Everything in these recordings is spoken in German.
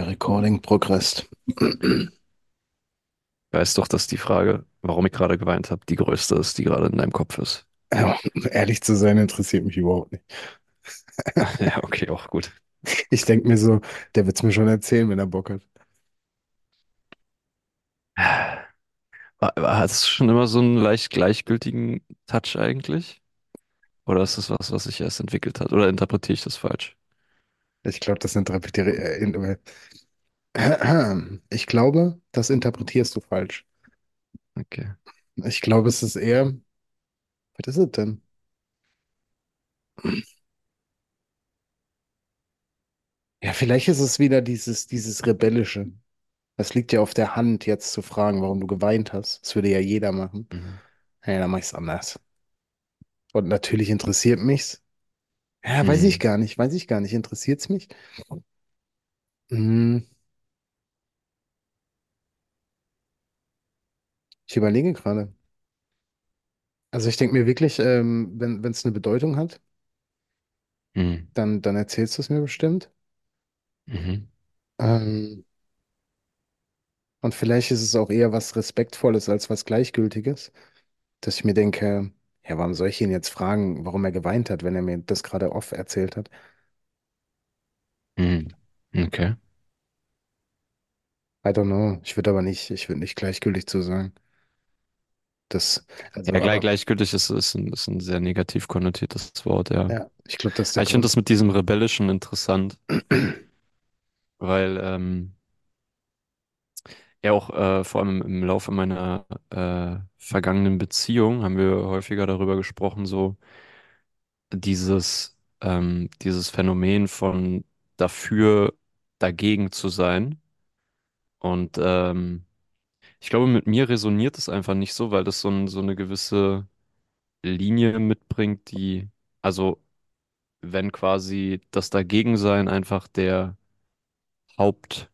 Recording progressed. Weißt doch, dass die Frage, warum ich gerade geweint habe, die größte ist, die gerade in deinem Kopf ist. Ja, um ehrlich zu sein, interessiert mich überhaupt nicht. Ja, okay, auch gut. Ich denke mir so, der wird es mir schon erzählen, wenn er Bock hat. Hat es schon immer so einen leicht gleichgültigen Touch eigentlich? Oder ist das was, was sich erst entwickelt hat? Oder interpretiere ich das falsch? Ich glaube, das interpretiere ich glaube, das interpretierst du falsch. Okay. Ich glaube, es ist eher, was ist es denn? Ja, vielleicht ist es wieder dieses Rebellische. Das liegt ja auf der Hand, jetzt zu fragen, warum du geweint hast. Das würde ja jeder machen. Mhm. Ja, dann mach ich es anders. Und natürlich interessiert mich's. Ja, Mhm. weiß ich gar nicht. Interessiert's mich? Hm, ich überlege gerade. Also ich denke mir wirklich, wenn es eine Bedeutung hat, Mhm. dann erzählst du es mir bestimmt. Mhm. Ähm, und vielleicht ist es auch eher was Respektvolles als was Gleichgültiges, dass ich mir denke, ja, warum soll ich ihn jetzt fragen, warum er geweint hat, wenn er mir das gerade off erzählt hat? Mhm. Okay. I don't know. Ich würde nicht gleichgültig zu sagen. Das, Ja, also, aber gleichgültig ist ein sehr negativ konnotiertes Wort, ja. ja, ich glaube, das ist Aber der ich finde Grund. das mit diesem Rebellischen interessant, weil ja auch vor allem im Laufe meiner vergangenen Beziehung haben wir häufiger darüber gesprochen, so dieses Phänomen von dafür, dagegen zu sein. Und ich glaube, mit mir resoniert es einfach nicht so, weil das so eine gewisse Linie mitbringt, also wenn quasi das Dagegensein einfach der Haupt,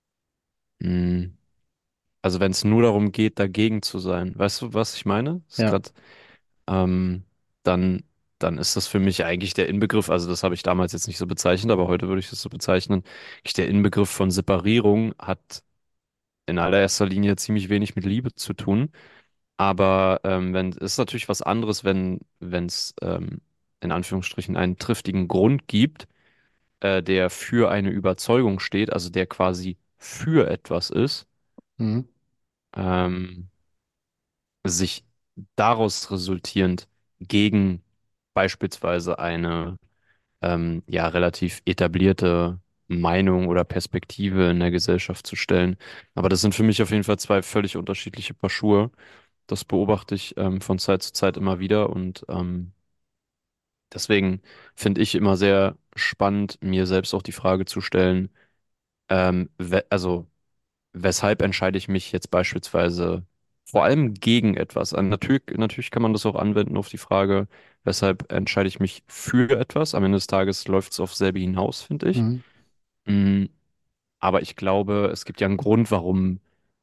mh, also wenn es nur darum geht, dagegen zu sein, weißt du, was ich meine? Ist Ja. gerade, ähm, dann, dann ist das für mich eigentlich der Inbegriff, also das habe ich damals jetzt nicht so bezeichnet, aber heute würde ich das so bezeichnen. Der Inbegriff von Separierung hat in allererster Linie ziemlich wenig mit Liebe zu tun. Aber wenn ist natürlich was anderes, wenn es in Anführungsstrichen einen triftigen Grund gibt, der für eine Überzeugung steht, also der quasi für etwas ist, Mhm. ähm, sich daraus resultierend gegen beispielsweise eine ja relativ etablierte Meinung oder Perspektive in der Gesellschaft zu stellen. Aber das sind für mich auf jeden Fall zwei völlig unterschiedliche Paar Schuhe. Das beobachte ich von Zeit zu Zeit immer wieder und deswegen finde ich immer sehr spannend, mir selbst auch die Frage zu stellen, also weshalb entscheide ich mich jetzt beispielsweise vor allem gegen etwas? Natürlich kann man das auch anwenden auf die Frage, weshalb entscheide ich mich für etwas? Am Ende des Tages läuft es auf selbe hinaus, finde ich. Mhm. Mm, aber ich glaube, es gibt ja einen Grund, warum,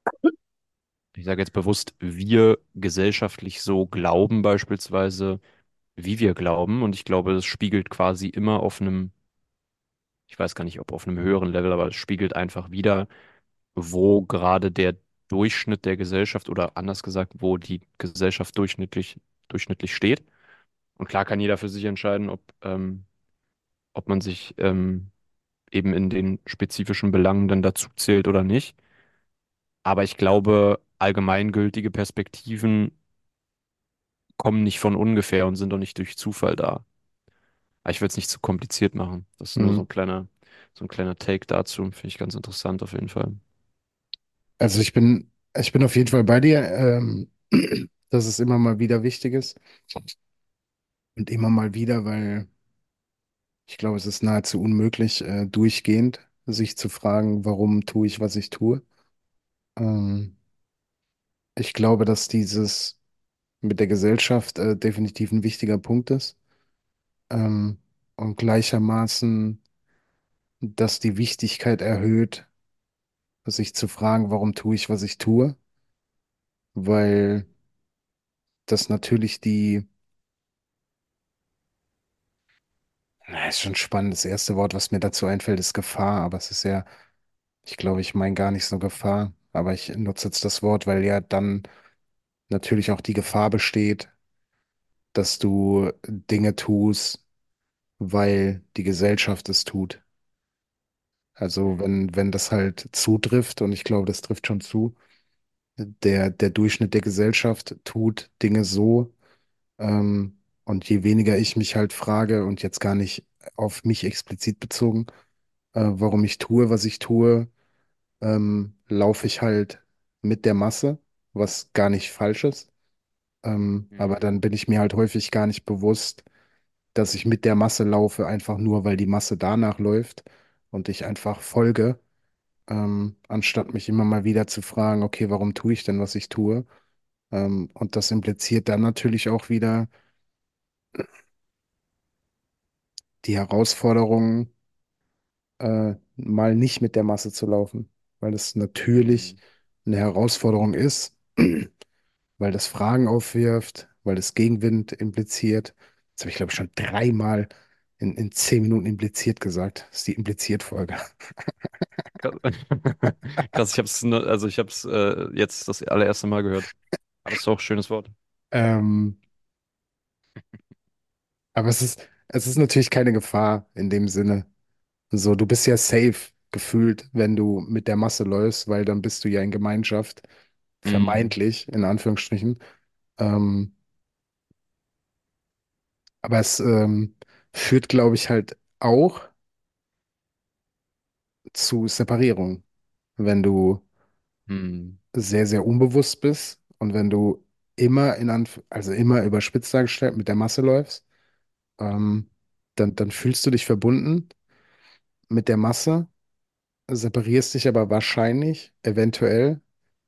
ich sage jetzt bewusst, wir gesellschaftlich so glauben, beispielsweise, wie wir glauben. Und ich glaube, es spiegelt quasi immer auf einem, ich weiß gar nicht, ob auf einem höheren Level, aber es spiegelt einfach wider, wo gerade der Durchschnitt der Gesellschaft oder anders gesagt, wo die Gesellschaft durchschnittlich steht. Und klar kann jeder für sich entscheiden, ob man sich eben in den spezifischen Belangen dann dazu zählt oder nicht. Aber ich glaube, allgemeingültige Perspektiven kommen nicht von ungefähr und sind doch nicht durch Zufall da. Aber ich will es nicht zu kompliziert machen. Das ist nur Mhm. so ein kleiner Take dazu. Finde ich ganz interessant auf jeden Fall. Also ich bin auf jeden Fall bei dir, dass es immer mal wieder wichtig ist und immer mal wieder, weil ich glaube, es ist nahezu unmöglich, durchgehend sich zu fragen, warum tue ich, was ich tue. Ähm, ich glaube, dass dieses mit der Gesellschaft definitiv ein wichtiger Punkt ist. Ähm, und gleichermaßen, dass die Wichtigkeit erhöht, sich zu fragen, warum tue ich, was ich tue, weil das natürlich ist schon spannend. Das erste Wort, was mir dazu einfällt, ist Gefahr, aber es ist ja Ich glaube, ich meine gar nicht so Gefahr, aber ich nutze jetzt das Wort, weil ja dann natürlich auch die Gefahr besteht, dass du Dinge tust, weil die Gesellschaft es tut. Also Mhm. wenn das halt zutrifft, und ich glaube, das trifft schon zu, der Durchschnitt der Gesellschaft tut Dinge so, und je weniger ich mich halt frage und jetzt gar nicht auf mich explizit bezogen, warum ich tue, was ich tue, laufe ich halt mit der Masse, was gar nicht falsch ist. Aber Mhm. dann bin ich mir halt häufig gar nicht bewusst, dass ich mit der Masse laufe, einfach nur, weil die Masse danach läuft und ich einfach folge, anstatt mich immer mal wieder zu fragen, okay, warum tue ich denn, was ich tue? Und das impliziert dann natürlich auch wieder die Herausforderung, mal nicht mit der Masse zu laufen, weil es natürlich Mhm. eine Herausforderung ist, weil das Fragen aufwirft, weil es Gegenwind impliziert. Das habe ich, glaube ich, schon dreimal in 10 Minuten impliziert gesagt. Das ist die Impliziert-Folge. Krass, Krass, ich habe es jetzt das allererste Mal gehört. Aber es ist auch ein schönes Wort. Ähm, aber es ist natürlich keine Gefahr in dem Sinne. So, du bist ja safe gefühlt, wenn du mit der Masse läufst, weil dann bist du ja in Gemeinschaft, Mhm. vermeintlich, in Anführungsstrichen. Ähm, aber es führt, glaube ich, halt auch zu Separierung, wenn du Mhm. sehr, sehr unbewusst bist und wenn du immer also immer überspitzt dargestellt mit der Masse läufst, ähm, dann fühlst du dich verbunden mit der Masse, separierst dich aber wahrscheinlich, eventuell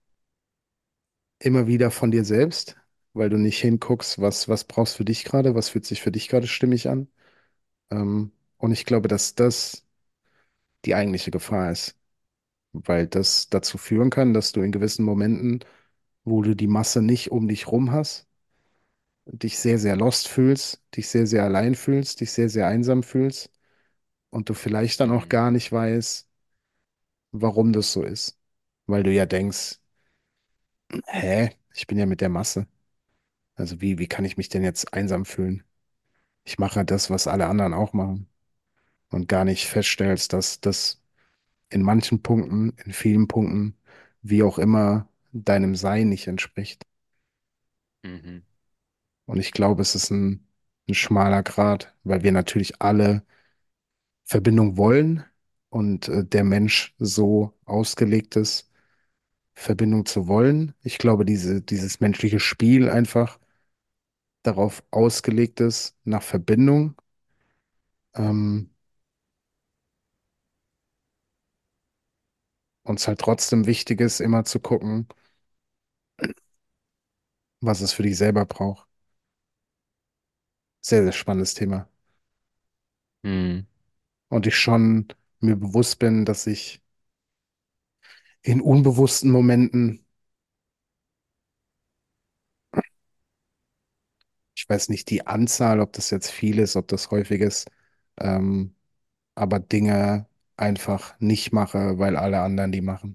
immer wieder von dir selbst, weil du nicht hinguckst, was brauchst für dich gerade, was fühlt sich für dich gerade stimmig an. Und ich glaube, dass das die eigentliche Gefahr ist, weil das dazu führen kann, dass du in gewissen Momenten, wo du die Masse nicht um dich rum hast, dich sehr, sehr lost fühlst, dich sehr, sehr allein fühlst, dich sehr, sehr einsam fühlst und du vielleicht dann auch Mhm. gar nicht weißt, warum das so ist. Weil du ja denkst, hä, ich bin ja mit der Masse. Also wie kann ich mich denn jetzt einsam fühlen? Ich mache ja das, was alle anderen auch machen und gar nicht feststellst, dass das in manchen Punkten, in vielen Punkten, wie auch immer, deinem Sein nicht entspricht. Mhm. Und ich glaube, es ist ein schmaler Grat, weil wir natürlich alle Verbindung wollen und der Mensch so ausgelegt ist, Verbindung zu wollen. Ich glaube, dieses menschliche Spiel einfach darauf ausgelegt ist, nach Verbindung. Ähm, Uns halt trotzdem wichtig ist, immer zu gucken, was es für dich selber braucht. Sehr, sehr spannendes Thema. Mhm. Und ich schon mir bewusst bin, dass ich in unbewussten Momenten, ich weiß nicht die Anzahl, ob das jetzt viel ist, ob das häufig ist, ähm, aber Dinge einfach nicht mache, weil alle anderen die machen.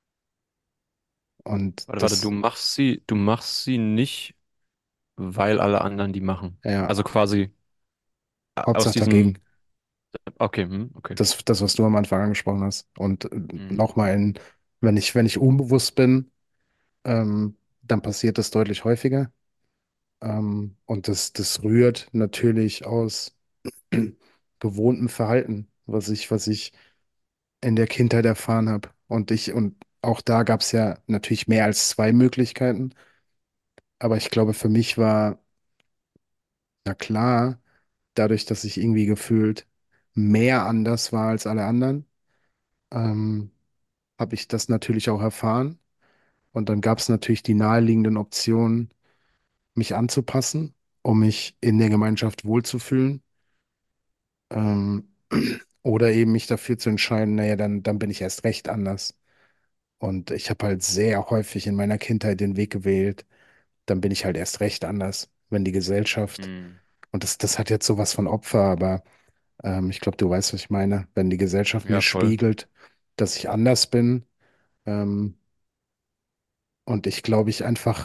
Und Warte, das, du machst sie nicht, weil alle anderen die machen. ja, Also quasi aus Hauptsache diesem, dagegen. okay, okay. Das, was du am Anfang angesprochen hast. Und Mhm. nochmal wenn ich unbewusst bin, dann passiert das deutlich häufiger. Und das rührt natürlich aus gewohntem Verhalten, was ich in der Kindheit erfahren habe. Und auch da gab es ja natürlich mehr als zwei Möglichkeiten. Aber ich glaube, für mich war, na klar, dadurch, dass ich irgendwie gefühlt mehr anders war als alle anderen, ähm, habe ich das natürlich auch erfahren. Und dann gab es natürlich die naheliegenden Optionen, mich anzupassen, um mich in der Gemeinschaft wohlzufühlen. Ähm, oder eben mich dafür zu entscheiden, naja, dann bin ich erst recht anders. Und ich habe halt sehr häufig in meiner Kindheit den Weg gewählt, dann bin ich halt erst recht anders, wenn die Gesellschaft, Mhm. und das hat jetzt sowas von Opfer, aber ich glaube, du weißt, was ich meine, wenn die Gesellschaft mir Ja, voll. spiegelt, dass ich anders bin. Ähm, und ich glaube, ich einfach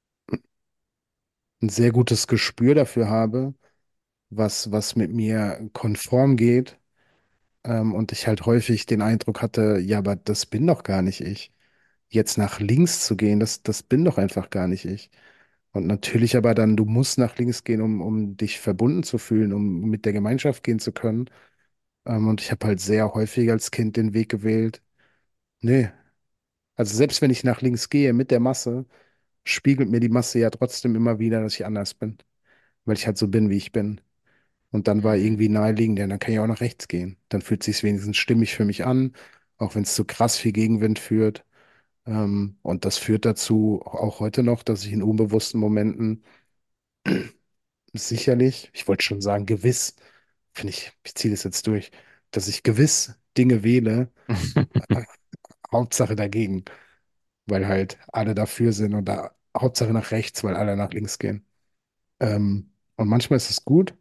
ein sehr gutes Gespür dafür habe, was mit mir konform geht. Und ich halt häufig den Eindruck hatte, ja, aber das bin doch gar nicht ich. Jetzt nach links zu gehen, das bin doch einfach gar nicht ich. Und natürlich aber dann, du musst nach links gehen, um dich verbunden zu fühlen, um mit der Gemeinschaft gehen zu können. Und ich habe halt sehr häufig als Kind den Weg gewählt. Nee, also selbst wenn ich nach links gehe mit der Masse, spiegelt mir die Masse ja trotzdem immer wieder, dass ich anders bin, weil ich halt so bin, wie ich bin. Und dann war Mhm. irgendwie naheliegend, ja, dann kann ich auch nach rechts gehen. Dann fühlt sich wenigstens stimmig für mich an, auch wenn es so krass viel Gegenwind führt. Und das führt dazu, auch heute noch, dass ich in unbewussten Momenten sicherlich, ich wollte schon sagen, gewiss, finde ich ziehe das jetzt durch, dass ich gewiss Dinge wähle, äh, Hauptsache dagegen, weil halt alle dafür sind und da Hauptsache nach rechts, weil alle nach links gehen. Und manchmal ist es gut,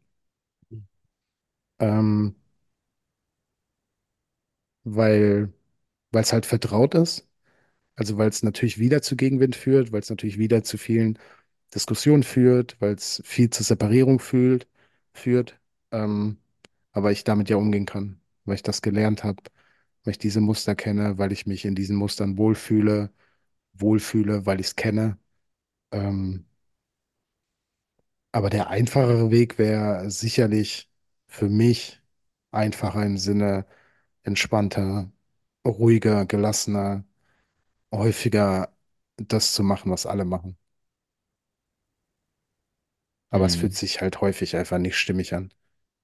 ähm, weil weil es halt vertraut ist. Also weil es natürlich wieder zu Gegenwind führt, weil es natürlich wieder zu vielen Diskussionen führt, weil es viel zur Separierung führt. Ähm, aber ich damit ja umgehen kann, weil ich das gelernt habe, weil ich diese Muster kenne, weil ich mich in diesen Mustern wohlfühle, weil ich es kenne. Ähm, aber der einfachere Weg wäre sicherlich für mich einfacher im Sinne entspannter, ruhiger, gelassener, häufiger das zu machen, was alle machen. Aber es fühlt Mhm. sich halt häufig einfach nicht stimmig an.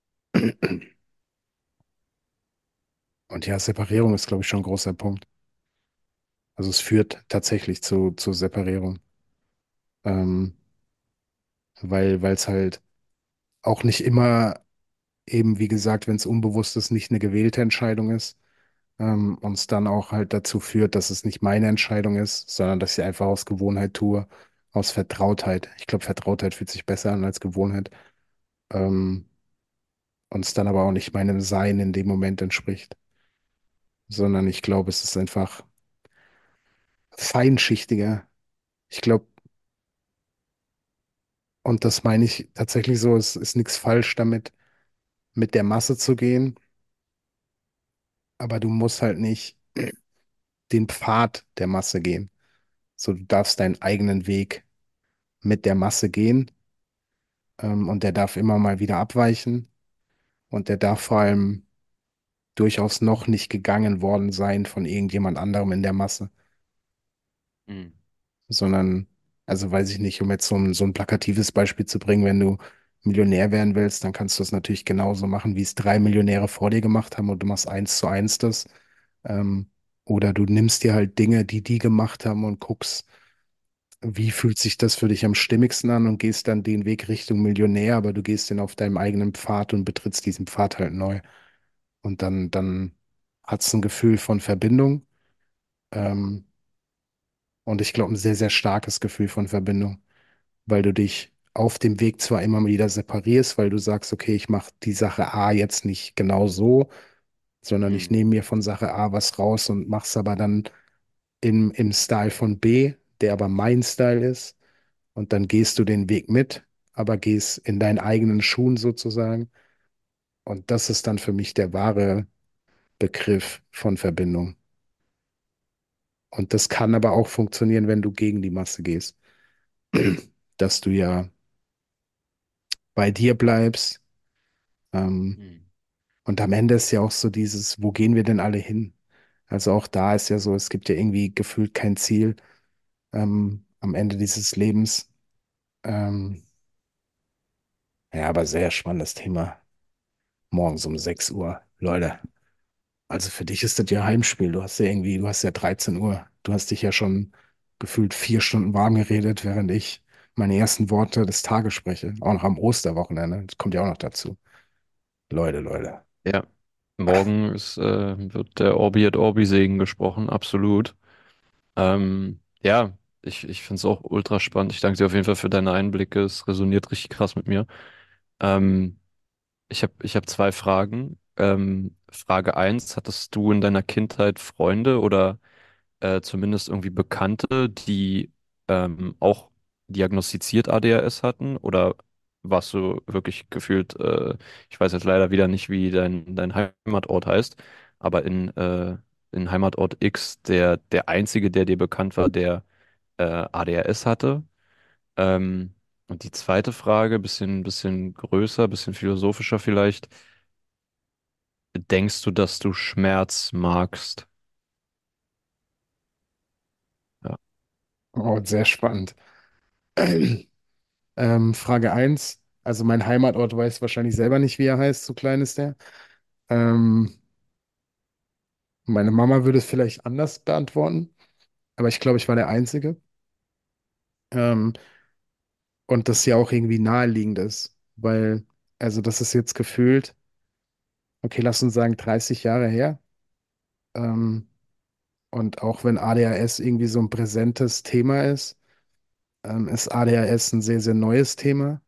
Und ja, Separierung ist, glaube ich, schon ein großer Punkt. Also es führt tatsächlich zu Separierung. Ähm, weil es halt auch nicht immer eben, wie gesagt, wenn es unbewusst ist, nicht eine gewählte Entscheidung ist, und es dann auch halt dazu führt, dass es nicht meine Entscheidung ist, sondern dass ich einfach aus Gewohnheit tue, aus Vertrautheit. Ich glaube, Vertrautheit fühlt sich besser an als Gewohnheit. Ähm, und es dann aber auch nicht meinem Sein in dem Moment entspricht, sondern ich glaube, es ist einfach feinschichtiger. Ich glaube, und das meine ich tatsächlich so, es ist nichts falsch damit, mit der Masse zu gehen, aber du musst halt nicht den Pfad der Masse gehen. So, du darfst deinen eigenen Weg mit der Masse gehen, und der darf immer mal wieder abweichen und der darf vor allem durchaus noch nicht gegangen worden sein von irgendjemand anderem in der Masse, Mhm. sondern, also weiß ich nicht, um jetzt so ein plakatives Beispiel zu bringen, wenn du Millionär werden willst, dann kannst du es natürlich genauso machen, wie es 3 Millionäre vor dir gemacht haben und du machst 1:1 das. Ähm, oder du nimmst dir halt Dinge, die die gemacht haben und guckst, wie fühlt sich das für dich am stimmigsten an und gehst dann den Weg Richtung Millionär, aber du gehst den auf deinem eigenen Pfad und betrittst diesen Pfad halt neu. Und dann hat es ein Gefühl von Verbindung, ähm, und ich glaube, ein sehr, sehr starkes Gefühl von Verbindung, weil du dich auf dem Weg zwar immer wieder separierst, weil du sagst, okay, ich mache die Sache A jetzt nicht genau so, sondern ich Mhm. nehme mir von Sache A was raus und mache es aber dann im Style von B, der aber mein Style ist. Und dann gehst du den Weg mit, aber gehst in deinen eigenen Schuhen sozusagen. Und das ist dann für mich der wahre Begriff von Verbindung. Und das kann aber auch funktionieren, wenn du gegen die Masse gehst. Dass du ja bei dir bleibst. Ähm, Mhm. und am Ende ist ja auch so dieses, wo gehen wir denn alle hin? Also auch da ist ja so, es gibt ja irgendwie gefühlt kein Ziel, am Ende dieses Lebens. Ähm, ja, aber sehr spannendes Thema. Morgens um 6 Uhr. Leute, also für dich ist das ja Heimspiel. Du hast ja 13 Uhr. Du hast dich ja schon gefühlt 4 Stunden warm geredet, während ich meine ersten Worte des Tages spreche. Auch noch am Osterwochenende. Das kommt ja auch noch dazu. Leute, Leute. Ja, morgen wird der Orbi et Orbi Segen gesprochen, absolut. Ja, ich finde es auch ultra spannend. Ich danke dir auf jeden Fall für deine Einblicke. Es resoniert richtig krass mit mir. Ähm, ich hab zwei Fragen. Frage eins: Hattest du in deiner Kindheit Freunde oder zumindest irgendwie Bekannte, die auch diagnostiziert ADHS hatten? Oder warst du wirklich gefühlt, ich weiß jetzt leider wieder nicht, wie dein Heimatort heißt, aber in Heimatort X der Einzige, der dir bekannt war, der ADHS hatte? Ähm, und die zweite Frage, bisschen größer, bisschen philosophischer vielleicht. Denkst du, dass du Schmerz magst? Ja. Oh, sehr spannend. Frage eins. Also mein Heimatort weiß wahrscheinlich selber nicht, wie er heißt, so klein ist der. Ähm, Meine Mama würde es vielleicht anders beantworten, aber ich glaube, ich war der Einzige. Ähm, und das ja auch irgendwie naheliegend ist, weil, also das ist jetzt gefühlt, okay, lass uns sagen, 30 Jahre her. Ähm, und auch wenn ADHS irgendwie so ein präsentes Thema ist ADHS ein sehr, sehr neues Thema,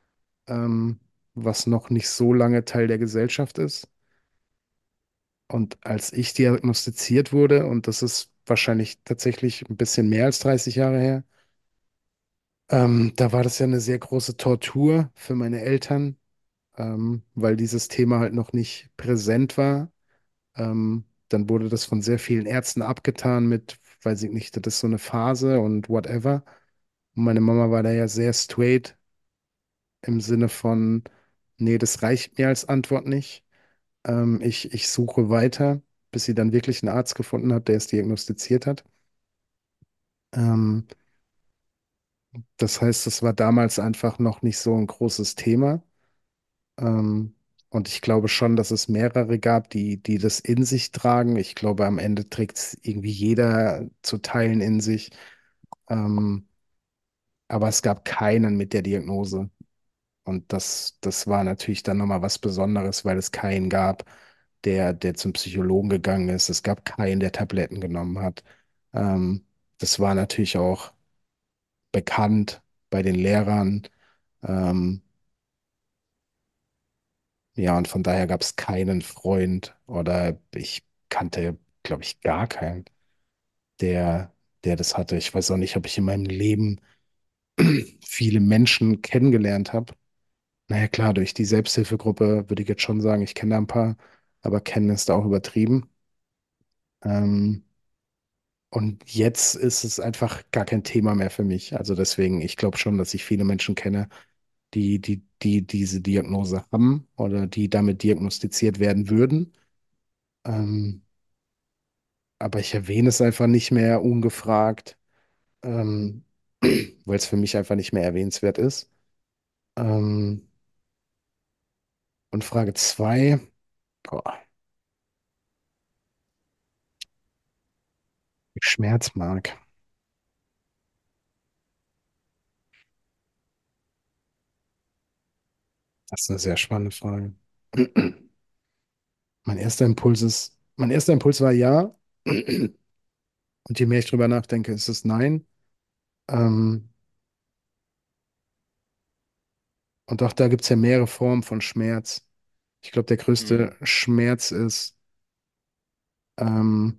was noch nicht so lange Teil der Gesellschaft ist. Und als ich diagnostiziert wurde, und das ist wahrscheinlich tatsächlich ein bisschen mehr als 30 Jahre her, da war das ja eine sehr große Tortur für meine Eltern, weil dieses Thema halt noch nicht präsent war. Dann wurde das von sehr vielen Ärzten abgetan mit, weiß ich nicht, das ist so eine Phase und whatever. Und meine Mama war da ja sehr straight im Sinne von, nee, das reicht mir als Antwort nicht. Ich suche weiter, bis sie dann wirklich einen Arzt gefunden hat, der es diagnostiziert hat. Ähm, Das heißt, es war damals einfach noch nicht so ein großes Thema. Ähm, und ich glaube schon, dass es mehrere gab, die das in sich tragen. Ich glaube, am Ende trägt es irgendwie jeder zu Teilen in sich. Ähm, aber es gab keinen mit der Diagnose. Und das war natürlich dann nochmal was Besonderes, weil es keinen gab, der zum Psychologen gegangen ist. Es gab keinen, der Tabletten genommen hat. Ähm, Das war natürlich auch bekannt bei den Lehrern. Ähm, ja, und von daher gab es keinen Freund oder ich kannte, glaube ich, gar keinen, der, der das hatte. Ich weiß auch nicht, ob ich in meinem Leben viele Menschen kennengelernt habe. Naja, klar, durch die Selbsthilfegruppe würde ich jetzt schon sagen, ich kenne da ein paar, aber kennen ist da auch übertrieben. Ähm, und jetzt ist es einfach gar kein Thema mehr für mich. Also deswegen, ich glaube schon, dass ich viele Menschen kenne, die diese Diagnose haben oder die damit diagnostiziert werden würden. Ähm, aber ich erwähne es einfach nicht mehr ungefragt, ähm, weil es für mich einfach nicht mehr erwähnenswert ist. Ähm, und Frage zwei, boah, Schmerz mag. Das ist eine sehr spannende Frage. Mein erster Impuls war ja. Und je mehr ich drüber nachdenke, ist es nein. Ähm, und auch da gibt es ja mehrere Formen von Schmerz. Ich glaube, der größte Mhm. Schmerz ist, ähm,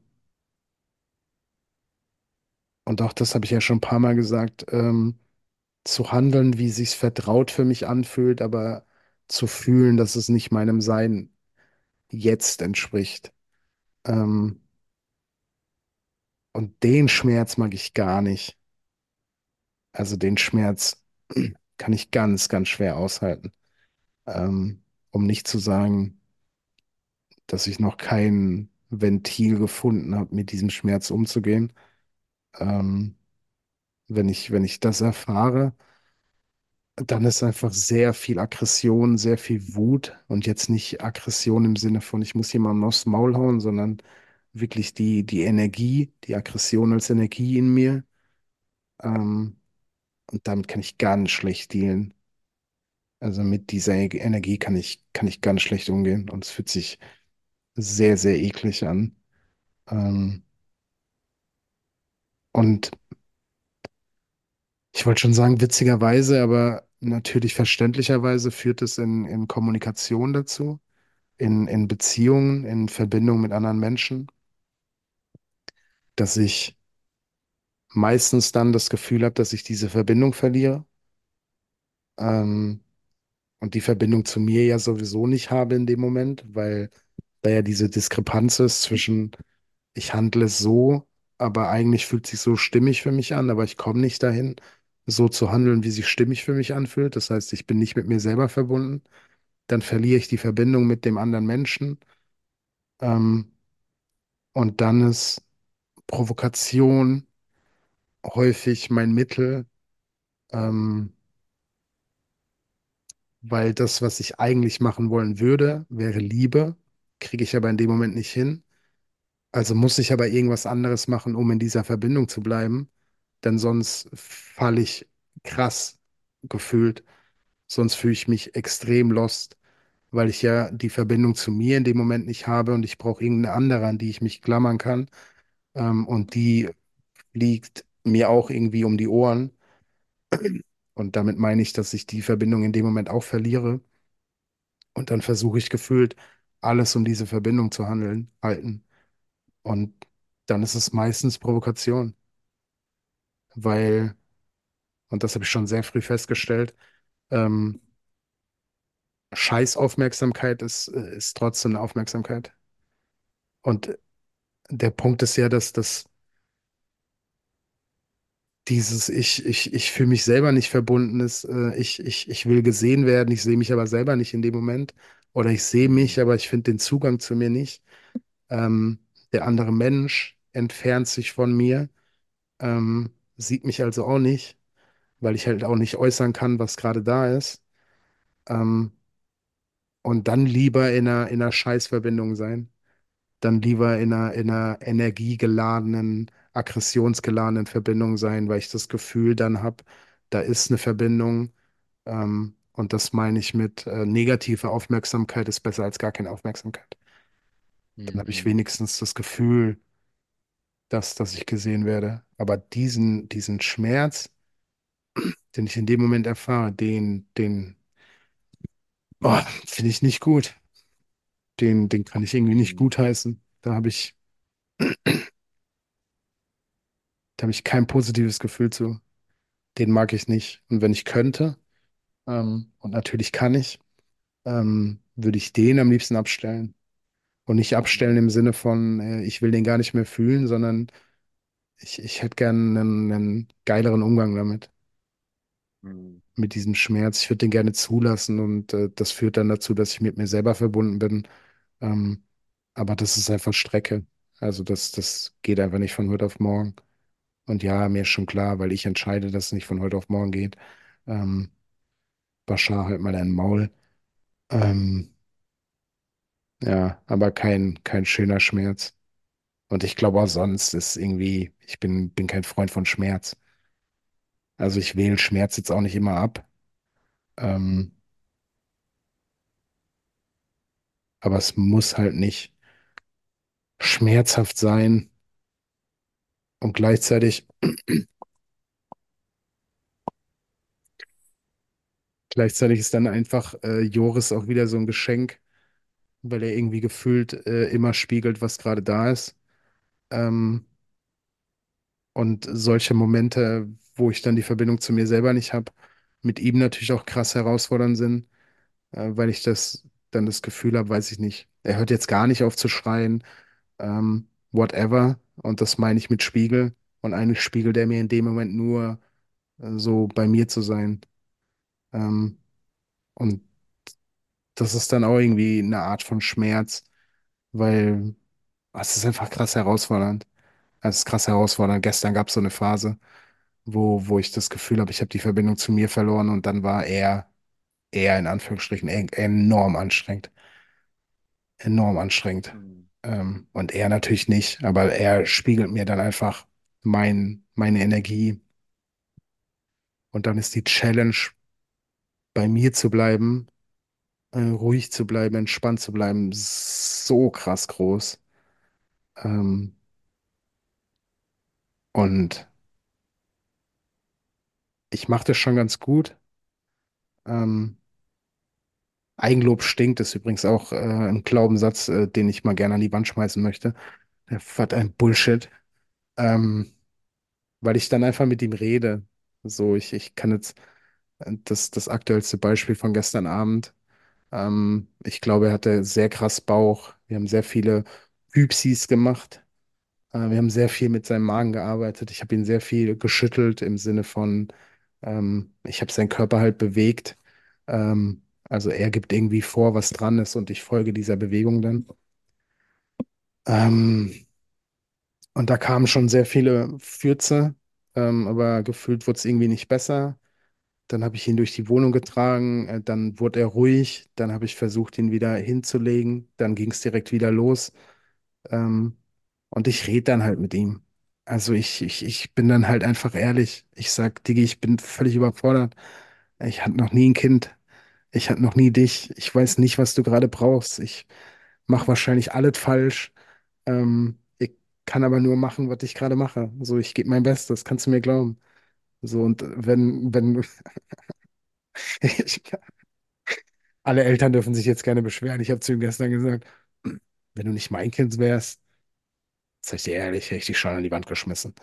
und auch das habe ich ja schon ein paar Mal gesagt, zu handeln, wie sich's vertraut für mich anfühlt, aber zu fühlen, dass es nicht meinem Sein jetzt entspricht. Ähm, und den Schmerz mag ich gar nicht. Also den Schmerz kann ich ganz, ganz schwer aushalten. Um nicht zu sagen, dass ich noch kein Ventil gefunden habe, mit diesem Schmerz umzugehen. Ähm, wenn ich das erfahre, dann ist einfach sehr viel Aggression, sehr viel Wut und jetzt nicht Aggression im Sinne von, ich muss jemandem aufs Maul hauen, sondern wirklich die Energie, die Aggression als Energie in mir. Ähm, und damit kann ich ganz schlecht dealen. Also mit dieser Energie kann ich ganz schlecht umgehen und es fühlt sich sehr, sehr eklig an. Ähm, und ich wollte schon sagen, witzigerweise, aber natürlich verständlicherweise führt es in Kommunikation dazu. in Beziehungen, in Verbindung mit anderen Menschen, dass ich meistens dann das Gefühl habe, dass ich diese Verbindung verliere. Ähm, und die Verbindung zu mir ja sowieso nicht habe in dem Moment, weil da ja diese Diskrepanz ist zwischen, ich handle so, aber eigentlich fühlt sich so stimmig für mich an, aber ich komme nicht dahin, so zu handeln, wie sich stimmig für mich anfühlt. Das heißt, ich bin nicht mit mir selber verbunden. Dann verliere ich die Verbindung mit dem anderen Menschen. Ähm, und dann ist Provokation häufig mein Mittel, ähm, weil das, was ich eigentlich machen wollen würde, wäre Liebe, kriege ich aber in dem Moment nicht hin. Also muss ich aber irgendwas anderes machen, um in dieser Verbindung zu bleiben, denn sonst falle ich krass gefühlt, sonst fühle ich mich extrem lost, weil ich ja die Verbindung zu mir in dem Moment nicht habe und ich brauche irgendeine andere, an die ich mich klammern kann. Und die fliegt mir auch irgendwie um die Ohren. Und damit meine ich, dass ich die Verbindung in dem Moment auch verliere. Und dann versuche ich gefühlt, alles um diese Verbindung zu halten. Und dann ist es meistens Provokation, weil, und das habe ich schon sehr früh festgestellt, ähm, Scheißaufmerksamkeit ist trotzdem eine Aufmerksamkeit. Und der Punkt ist ja, dass das dieses ich fühle mich selber nicht verbunden ist, ich will gesehen werden, ich sehe mich aber selber nicht in dem Moment. Oder ich sehe mich, Mhm. aber ich finde den Zugang zu mir nicht. Ähm, der andere Mensch entfernt sich von mir, sieht mich also auch nicht, weil ich halt auch nicht äußern kann, was gerade da ist. Ähm, und dann lieber in einer Scheißverbindung sein. Dann lieber in einer energiegeladenen, aggressionsgeladenen Verbindung sein, weil ich das Gefühl dann habe, da ist eine Verbindung. Und das meine ich mit negative Aufmerksamkeit ist besser als gar keine Aufmerksamkeit. Dann habe ich Mhm. wenigstens das Gefühl, dass ich gesehen werde. Aber diesen Schmerz, den ich in dem Moment erfahre, finde ich nicht gut. Den kann ich irgendwie nicht Mhm. gutheißen. Da habe ich kein positives Gefühl zu. Den mag ich nicht. Und wenn ich könnte, und natürlich kann ich, würde ich den am liebsten abstellen. Und nicht abstellen im Sinne von, ich will den gar nicht mehr fühlen, sondern ich hätte gern einen geileren Umgang damit, Mhm. mit diesem Schmerz. Ich würde den gerne zulassen und das führt dann dazu, dass ich mit mir selber verbunden bin. Ähm, aber das ist einfach Strecke. Also das geht einfach nicht von heute auf morgen. Und ja, mir ist schon klar, weil ich entscheide, dass es nicht von heute auf morgen geht. Ähm, Bashar, halt mal dein Maul. Ähm, ja, aber kein schöner Schmerz. Und ich glaube auch sonst ist irgendwie, bin kein Freund von Schmerz. Also ich wähle Schmerz jetzt auch nicht immer ab. Ähm, aber es muss halt nicht schmerzhaft sein. Und gleichzeitig ist dann einfach Joris auch wieder so ein Geschenk, weil er irgendwie gefühlt immer spiegelt, was gerade da ist. Ähm, und solche Momente, wo ich dann die Verbindung zu mir selber nicht habe, mit ihm natürlich auch krass herausfordernd sind, weil ich dann das Gefühl habe, weiß ich nicht. Er hört jetzt gar nicht auf zu schreien, whatever. Und das meine ich mit Spiegel. Und eigentlich spiegelt er mir in dem Moment nur so bei mir zu sein. Ähm, und das ist dann auch irgendwie eine Art von Schmerz, weil es ist einfach krass herausfordernd. Es ist krass herausfordernd. Gestern gab es so eine Phase, wo ich das Gefühl habe, ich habe die Verbindung zu mir verloren und dann war er in Anführungsstrichen enorm anstrengend. Enorm anstrengend. Mhm. Und er natürlich nicht, aber er spiegelt mir dann einfach meine Energie. Und dann ist die Challenge, bei mir zu bleiben, ruhig zu bleiben, entspannt zu bleiben, so krass groß. Ähm, und ich mache das schon ganz gut. Ähm, Eigenlob stinkt ist übrigens auch ein Glaubenssatz, den ich mal gerne an die Wand schmeißen möchte. Was ein Bullshit. Ähm, Weil ich dann einfach mit ihm rede. So, ich kann jetzt das aktuellste Beispiel von gestern Abend. Ich glaube, er hatte sehr krass Bauch. Wir haben sehr viele Übsis gemacht. Wir haben sehr viel mit seinem Magen gearbeitet. Ich habe ihn sehr viel geschüttelt im Sinne von, ich habe seinen Körper halt bewegt. Also er gibt irgendwie vor, was dran ist und ich folge dieser Bewegung dann. Ähm, und da kamen schon sehr viele Fürze, aber gefühlt wurde es irgendwie nicht besser. Dann habe ich ihn durch die Wohnung getragen, dann wurde er ruhig, dann habe ich versucht, ihn wieder hinzulegen, dann ging es direkt wieder los. Ähm, und ich rede dann halt mit ihm. Also ich bin dann halt einfach ehrlich. Ich sag, Digi, ich bin völlig überfordert. Ich hatte noch nie ein Kind. Ich hatte noch nie dich. Ich weiß nicht, was du gerade brauchst. Ich mache wahrscheinlich alles falsch. Ich kann aber nur machen, was ich gerade mache. So, ich gebe mein Bestes, kannst du mir glauben. So, und wenn, ich, alle Eltern dürfen sich jetzt gerne beschweren. Ich habe zu ihm gestern gesagt, wenn du nicht mein Kind wärst, sag ich dir ehrlich, hätte ich dich schon an die Wand geschmissen.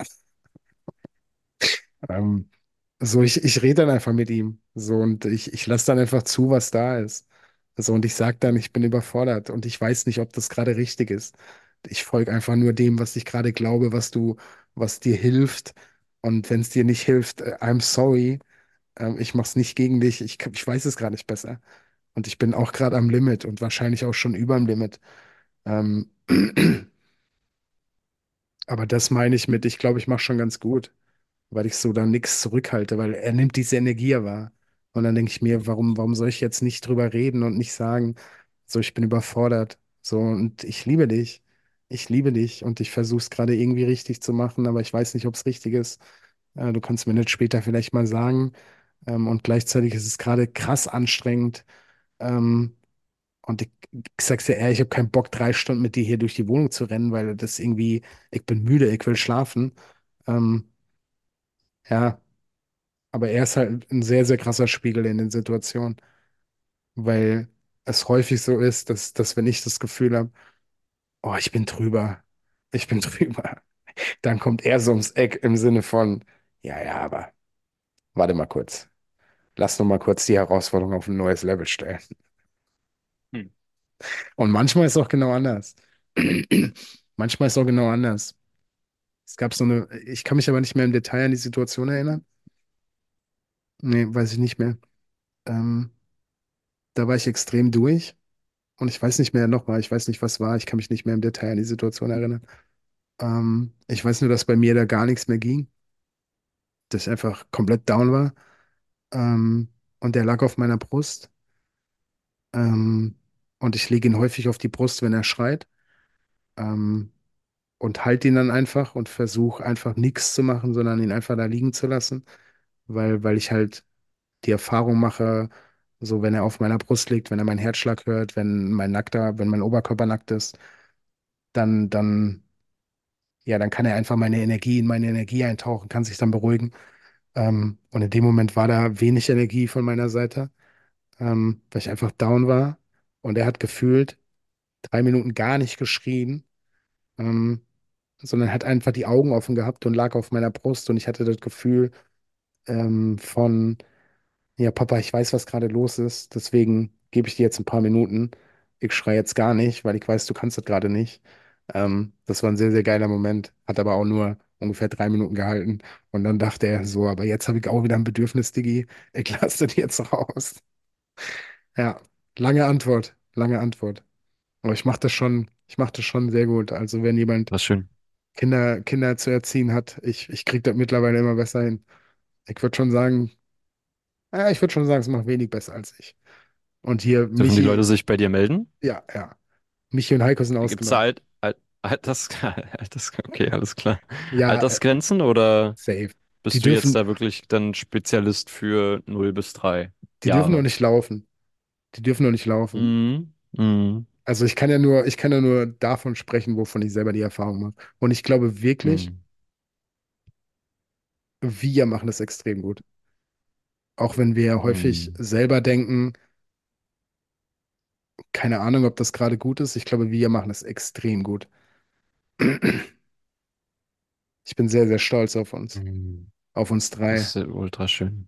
Ähm, so, ich rede dann einfach mit ihm. So, und ich lasse dann einfach zu, was da ist. So, und ich sage dann, ich bin überfordert und ich weiß nicht, ob das gerade richtig ist. Ich folge einfach nur dem, was ich gerade glaube, was dir hilft. Und wenn es dir nicht hilft, I'm sorry. Ich mache es nicht gegen dich. Ich weiß es gerade nicht besser. Und ich bin auch gerade am Limit und wahrscheinlich auch schon über dem Limit. Ähm, aber das meine ich mit, ich glaube, ich mache schon ganz gut, weil ich so da nichts zurückhalte, weil er nimmt diese Energie ja wahr. Und dann denke ich mir, warum soll ich jetzt nicht drüber reden und nicht sagen, so, ich bin überfordert. So, und ich liebe dich. Ich liebe dich und ich versuche es gerade irgendwie richtig zu machen, aber ich weiß nicht, ob es richtig ist. Du kannst mir das später vielleicht mal sagen. Und gleichzeitig ist es gerade krass anstrengend. Ähm, und ich sag's dir ehrlich, ich habe keinen Bock, 3 Stunden mit dir hier durch die Wohnung zu rennen, weil das irgendwie, ich bin müde, ich will schlafen. Ähm, ja, aber er ist halt ein sehr, sehr krasser Spiegel in den Situationen, weil es häufig so ist, dass wenn ich das Gefühl habe, oh, ich bin drüber, dann kommt er so ums Eck im Sinne von, ja, ja, aber warte mal kurz, lass noch mal kurz die Herausforderung auf ein neues Level stellen. Hm. Und manchmal ist es auch genau anders. Manchmal ist es auch genau anders. Es gab so eine, ich kann mich aber nicht mehr im Detail an die Situation erinnern. Nee, weiß ich nicht mehr. Ähm, Da war ich extrem durch und ich weiß nicht mehr nochmal, ich weiß nicht, was war, ich kann mich nicht mehr im Detail an die Situation erinnern. Ich weiß nur, dass bei mir da gar nichts mehr ging, dass ich einfach komplett down war. Ähm, und der lag auf meiner Brust. Ähm, und ich lege ihn häufig auf die Brust, wenn er schreit. Ähm, und halte ihn dann einfach und versuche einfach nichts zu machen, sondern ihn einfach da liegen zu lassen, weil ich halt die Erfahrung mache, so wenn er auf meiner Brust liegt, wenn er meinen Herzschlag hört, wenn mein Oberkörper nackt ist, dann, ja, dann kann er einfach in meine Energie eintauchen, kann sich dann beruhigen. Und in dem Moment war da wenig Energie von meiner Seite, weil ich einfach down war. Und er hat gefühlt 3 Minuten gar nicht geschrien, ähm, sondern hat einfach die Augen offen gehabt und lag auf meiner Brust. Und ich hatte das Gefühl, von ja, Papa, ich weiß, was gerade los ist, deswegen gebe ich dir jetzt ein paar Minuten. Ich schreie jetzt gar nicht, weil ich weiß, du kannst das gerade nicht. Das war ein sehr, sehr geiler Moment, hat aber auch nur ungefähr 3 Minuten gehalten. Und dann dachte er so, aber jetzt habe ich auch wieder ein Bedürfnis, Diggi. Ich lasse das jetzt raus. Ja, lange Antwort, lange Antwort. Aber ich mache das schon sehr gut. Also wenn jemand Was schön. Kinder zu erziehen hat, ich kriege das mittlerweile immer besser hin. Ich würde schon sagen, ja, ich würde schon sagen, es macht wenig besser als ich. Und hier Dürfen die Leute Michi, sich bei dir melden? ja, ja. Michi und Heiko sind Gibt es da ausgenommen. Okay, alles klar. Ja, Altersgrenzen oder safe. Die bist du jetzt dürfen, da wirklich dann Spezialist für 0 bis 3 die dürfen noch Jahre? nicht laufen. Die dürfen noch nicht laufen. Mhm. Mhm. Also ich kann ja nur davon sprechen, wovon ich selber die Erfahrung mache. Und ich glaube wirklich, Mhm. wir machen das extrem gut. Auch wenn wir häufig Mhm. selber denken, Keine Ahnung, ob das gerade gut ist. Ich glaube, wir machen es extrem gut. Ich bin sehr, sehr stolz Mhm. auf uns Das drei. ist ultra schön.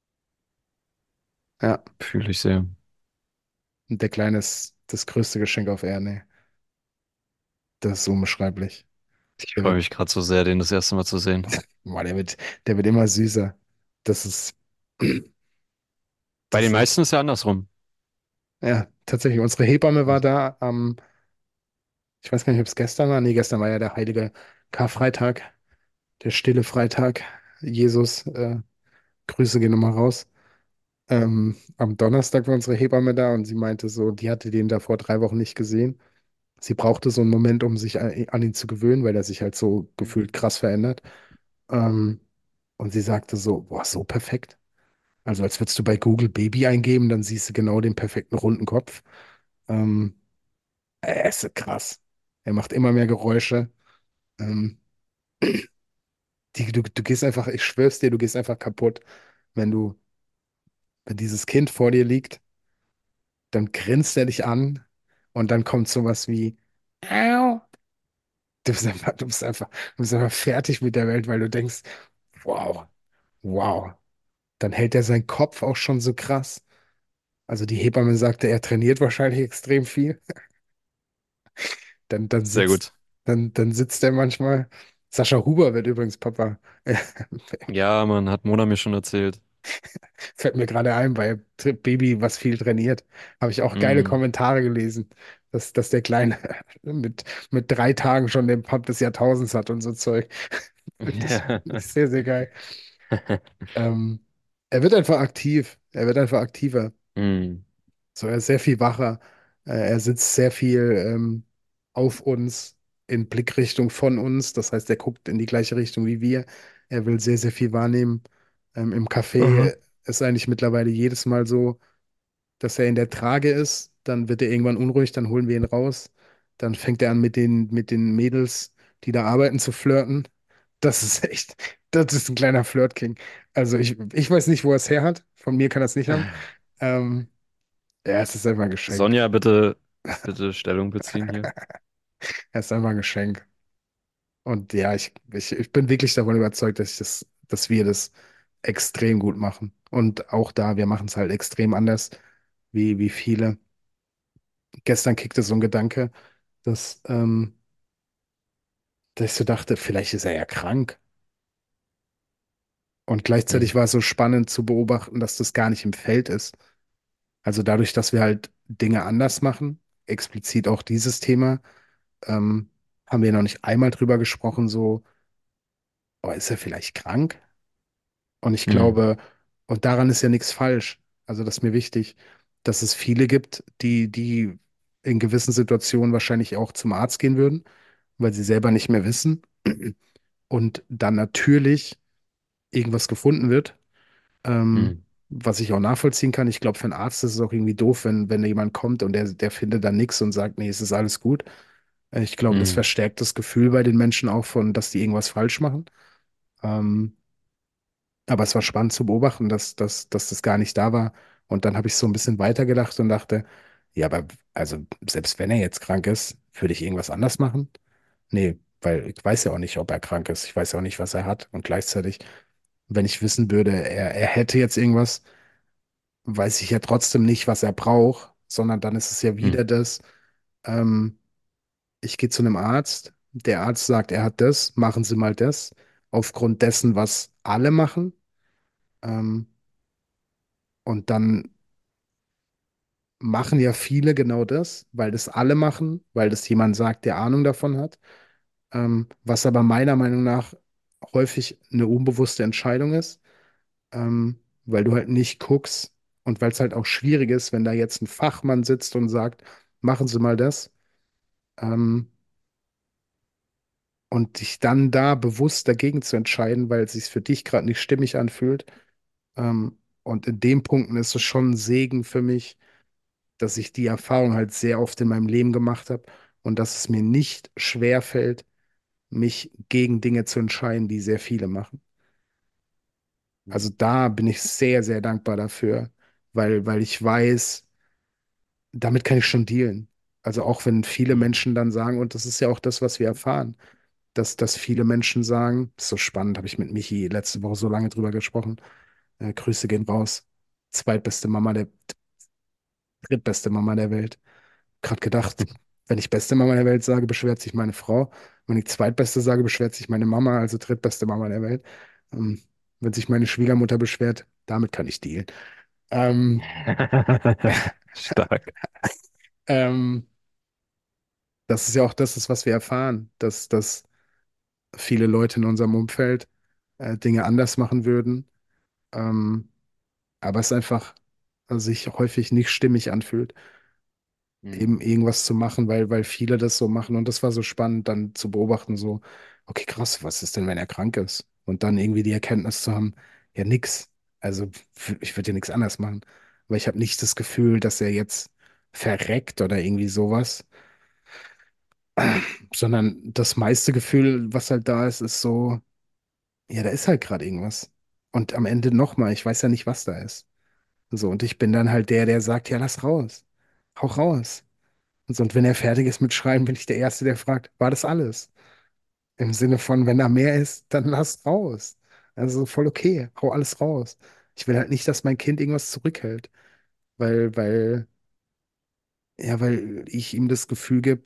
Ja, Fühle ich sehr. und der Kleine ist das größte Geschenk auf Erden. Ey. Das ist unbeschreiblich. Ich Der freue wird, mich gerade so sehr, den das erste Mal zu sehen. boah, der wird immer süßer. Das ist, Bei das den ist echt, meisten ist ja andersrum. ja, tatsächlich. Unsere Hebamme war da am, ich weiß gar nicht, ob es gestern war. Nee, gestern war ja der heilige Karfreitag, der stille Freitag. Jesus, Grüße gehen nochmal raus. Am Donnerstag war unsere Hebamme da und sie meinte so, die hatte den da vor 3 Wochen nicht gesehen. Sie brauchte so einen Moment, um sich an ihn zu gewöhnen, weil er sich halt so gefühlt krass verändert. Ähm, und sie sagte so, boah, so perfekt. Also als würdest du bei Google Baby eingeben, dann siehst du genau den perfekten runden Kopf. Ähm, Er ist so krass. Er macht immer mehr Geräusche. Ähm, du gehst einfach, ich schwör's dir, du gehst einfach kaputt, wenn wenn dieses Kind vor dir liegt, dann grinst er dich an und dann kommt sowas wie, Au. Du bist einfach fertig mit der Welt, weil du denkst, wow, wow. Dann hält er seinen Kopf auch schon so krass. Also die Hebamme sagte, er trainiert wahrscheinlich extrem viel. Dann, dann Sehr sitzt, gut. dann sitzt er manchmal. Sascha Huber wird übrigens Papa. Ja, man hat Mona mir schon erzählt. Fällt mir gerade ein, bei Baby, was viel trainiert. Habe ich auch geile Mm. Kommentare gelesen, dass der Kleine mit 3 Tagen schon den Pump des Jahrtausends hat und so Zeug. Ja. Finde ich sehr, sehr geil. Ähm, Er wird einfach aktiv. Er wird einfach aktiver. Mm. So, er ist sehr viel wacher. Er sitzt sehr viel auf uns, in Blickrichtung von uns. Das heißt, er guckt in die gleiche Richtung wie wir. Er will sehr, sehr viel wahrnehmen. Im Aha. Café ist eigentlich mittlerweile jedes Mal so, dass er in der Trage ist. Dann wird er irgendwann unruhig, dann holen wir ihn raus. Dann fängt er an mit den Mädels, die da arbeiten, zu flirten. Das ist echt, das ist ein kleiner Flirt-King. Also ich weiß nicht, wo er es her hat. Von mir kann er es nicht haben. Ähm, ja, es ist einfach ein Geschenk. Sonja, bitte, bitte Stellung beziehen hier. Es ist einfach ein Geschenk. Und ja, ich bin wirklich davon überzeugt, dass wir das extrem gut machen. Und auch da, wir machen es halt extrem anders, wie viele. Gestern kickte so ein Gedanke, dass, dass ich so dachte, vielleicht ist er ja krank. Und gleichzeitig Mm. war es so spannend zu beobachten, dass das gar nicht im Feld ist. Also dadurch, dass wir halt Dinge anders machen, explizit auch dieses Thema, ähm, haben wir noch nicht einmal drüber gesprochen, so, oh, ist er vielleicht krank? Und ich Mm. glaube, und daran ist ja nichts falsch. Also das ist mir wichtig, dass es viele gibt, die in gewissen Situationen wahrscheinlich auch zum Arzt gehen würden, weil sie selber nicht mehr wissen. Und dann natürlich irgendwas gefunden wird, Mm. was ich auch nachvollziehen kann. Ich glaube, für einen Arzt ist es auch irgendwie doof, wenn jemand kommt und der findet dann nichts und sagt, nee, es ist alles gut. Ich glaube, das Mm. verstärkt das Gefühl bei den Menschen auch von, dass die irgendwas falsch machen. Ähm, Aber es war spannend zu beobachten, dass das gar nicht da war. Und dann habe ich so ein bisschen weitergedacht und dachte, ja, aber also selbst wenn er jetzt krank ist, würde ich irgendwas anders machen? Nee, weil ich weiß ja auch nicht, ob er krank ist. Ich weiß ja auch nicht, was er hat. Und gleichzeitig, wenn ich wissen würde, er hätte jetzt irgendwas, weiß ich ja trotzdem nicht, was er braucht, sondern dann ist es ja wieder Mm. das, ähm, ich gehe zu einem Arzt, der Arzt sagt, er hat das, machen Sie mal das, aufgrund dessen, was alle machen. Ähm, und dann machen ja viele genau das, weil das alle machen, weil das jemand sagt, der Ahnung davon hat. Was aber meiner Meinung nach häufig eine unbewusste Entscheidung ist, weil du halt nicht guckst und weil es halt auch schwierig ist, wenn da jetzt ein Fachmann sitzt und sagt, machen Sie mal das, ähm, und dich dann da bewusst dagegen zu entscheiden, weil es sich für dich gerade nicht stimmig anfühlt. Und in den Punkten ist es schon ein Segen für mich, dass ich die Erfahrung halt sehr oft in meinem Leben gemacht habe und dass es mir nicht schwer fällt, mich gegen Dinge zu entscheiden, die sehr viele machen. Also da bin ich sehr, sehr dankbar dafür, weil ich weiß, damit kann ich schon dealen. Also auch wenn viele Mhm. Menschen dann sagen, und das ist ja auch das, was wir erfahren, dass viele Menschen sagen, ist so spannend, habe ich mit Michi letzte Woche so lange drüber gesprochen. Grüße gehen raus. Zweitbeste Mama drittbeste Mama der Welt. Gerade gedacht, wenn ich beste Mama der Welt sage, beschwert sich meine Frau. Wenn ich zweitbeste sage, beschwert sich meine Mama, also drittbeste Mama der Welt. Ähm, wenn sich meine Schwiegermutter beschwert, damit kann ich dealen. Ähm, Stark. ähm, das ist ja auch das, ist, was wir erfahren, dass viele Leute in unserem Umfeld Dinge anders machen würden. Ähm, aber es einfach sich häufig nicht stimmig anfühlt, Mhm. eben irgendwas zu machen, weil viele das so machen. Und das war so spannend, dann zu beobachten, so, okay, krass, was ist denn, wenn er krank ist? Und dann irgendwie die Erkenntnis zu haben, ja, nix. Also ich würde ja nichts anders machen. Aber ich habe nicht das Gefühl, dass er jetzt verreckt oder irgendwie sowas, sondern das meiste Gefühl, was halt da ist, ist so, ja, da ist halt gerade irgendwas. Und am Ende nochmal, ich weiß ja nicht, was da ist. So, und ich bin dann halt der, der sagt, ja, lass raus. Hau raus. Und so, und wenn er fertig ist mit Schreiben, bin ich der Erste, der fragt, war das alles? Im Sinne von, wenn da mehr ist, dann lass raus. Also voll okay, hau alles raus. Ich will halt nicht, dass mein Kind irgendwas zurückhält, weil ich ihm das Gefühl gebe,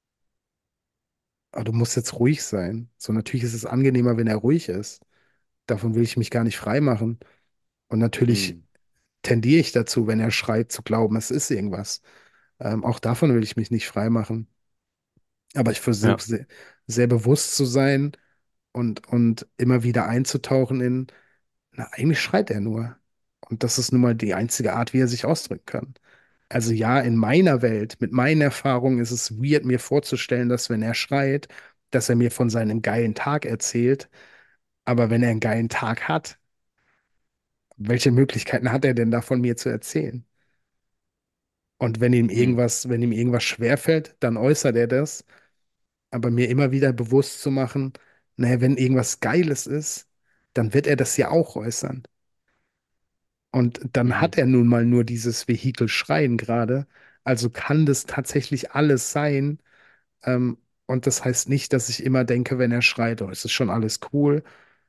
du musst jetzt ruhig sein. So, natürlich ist es angenehmer, wenn er ruhig ist. Davon will ich mich gar nicht frei machen. Und natürlich Mhm. tendiere ich dazu, wenn er schreit, zu glauben, es ist irgendwas. Auch davon will ich mich nicht frei machen. Aber ich Ja. versuche sehr bewusst zu sein und immer wieder einzutauchen in, na, eigentlich schreit er nur. Und das ist nun mal die einzige Art, wie er sich ausdrücken kann. Also ja, in meiner Welt, mit meinen Erfahrungen ist es weird, mir vorzustellen, dass wenn er schreit, dass er mir von seinem geilen Tag erzählt. Aber wenn er einen geilen Tag hat, welche Möglichkeiten hat er denn da von mir zu erzählen? Und Mhm. wenn ihm irgendwas schwerfällt, dann äußert er das. Aber mir immer wieder bewusst zu machen, naja, wenn irgendwas Geiles ist, dann wird er das ja auch äußern. Und dann Mhm. hat er nun mal nur dieses Vehikel Schreien gerade. Also kann das tatsächlich alles sein. Und das heißt nicht, dass ich immer denke, wenn er schreit, oh, es ist schon alles cool.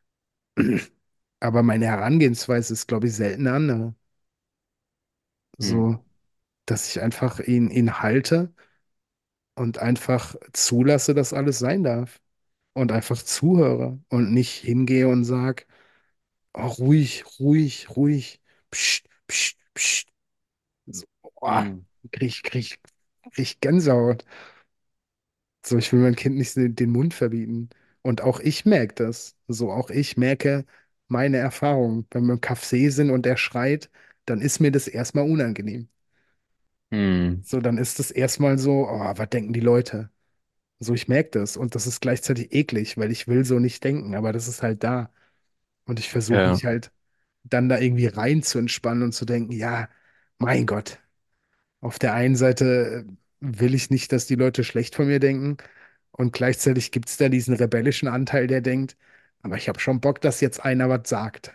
Aber meine Herangehensweise ist, glaube ich, selten eine andere. Mhm. So, dass ich einfach ihn halte und einfach zulasse, dass alles sein darf. Und einfach zuhöre und nicht hingehe und sage, oh, ruhig, ruhig, ruhig. Psst, psst, psst. So, oh, Mhm. krieg Gänsehaut. So, ich will mein Kind nicht den Mund verbieten. Und auch ich merke das. So, auch ich merke meine Erfahrung. Wenn wir im Café sind und er schreit, dann ist mir das erstmal unangenehm. Mhm. So, dann ist es erstmal so, oh, was denken die Leute? So, ich merke das. Und das ist gleichzeitig eklig, weil ich will so nicht denken, aber das ist halt da. Und ich versuche Ja. mich halt dann da irgendwie rein zu entspannen und zu denken, ja, mein Gott, auf der einen Seite will ich nicht, dass die Leute schlecht von mir denken und gleichzeitig gibt es da diesen rebellischen Anteil, der denkt, aber ich habe schon Bock, dass jetzt einer was sagt.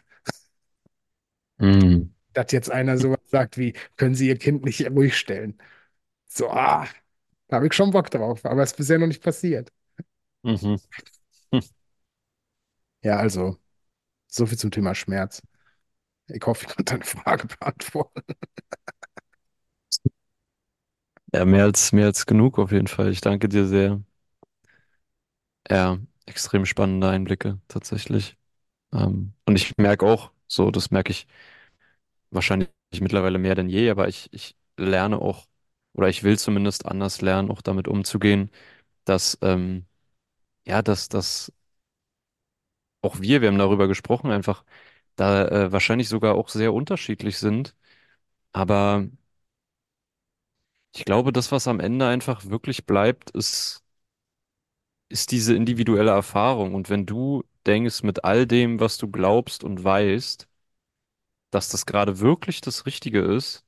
Mhm. Dass jetzt einer sowas sagt wie, können Sie Ihr Kind nicht ruhig stellen? So, da habe ich schon Bock drauf, aber es ist bisher noch nicht passiert. Mhm. Hm. Ja, also, so viel zum Thema Schmerz. Ich hoffe, ich konnte deine Frage beantworten. Ja, mehr als genug auf jeden Fall. Ich danke dir sehr. Ja, extrem spannende Einblicke tatsächlich. Und ich merke auch, so, das merke ich wahrscheinlich mittlerweile mehr denn je, aber ich lerne auch, oder ich will zumindest anders lernen, auch damit umzugehen, dass, ja, dass auch wir haben darüber gesprochen, einfach da wahrscheinlich sogar auch sehr unterschiedlich sind. Aber ich glaube, das, was am Ende einfach wirklich bleibt, ist diese individuelle Erfahrung. Und wenn du denkst, mit all dem, was du glaubst und weißt, dass das gerade wirklich das Richtige ist,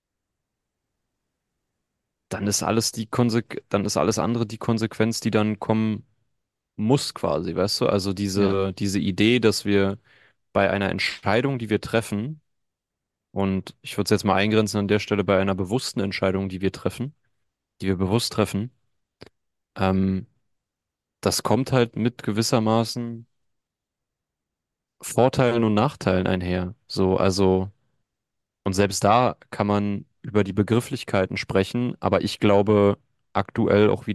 dann ist dann ist alles andere die Konsequenz, die dann kommen muss quasi, weißt du? Also Ja, diese Idee, dass wir bei einer Entscheidung, die wir treffen, Und ich würde es jetzt mal eingrenzen an der Stelle bei einer bewussten Entscheidung, die wir treffen, die wir bewusst treffen. Ähm, Das kommt halt mit gewissermaßen Vorteilen und Nachteilen einher. So, also, und selbst da kann man über die Begrifflichkeiten sprechen, aber ich glaube aktuell auch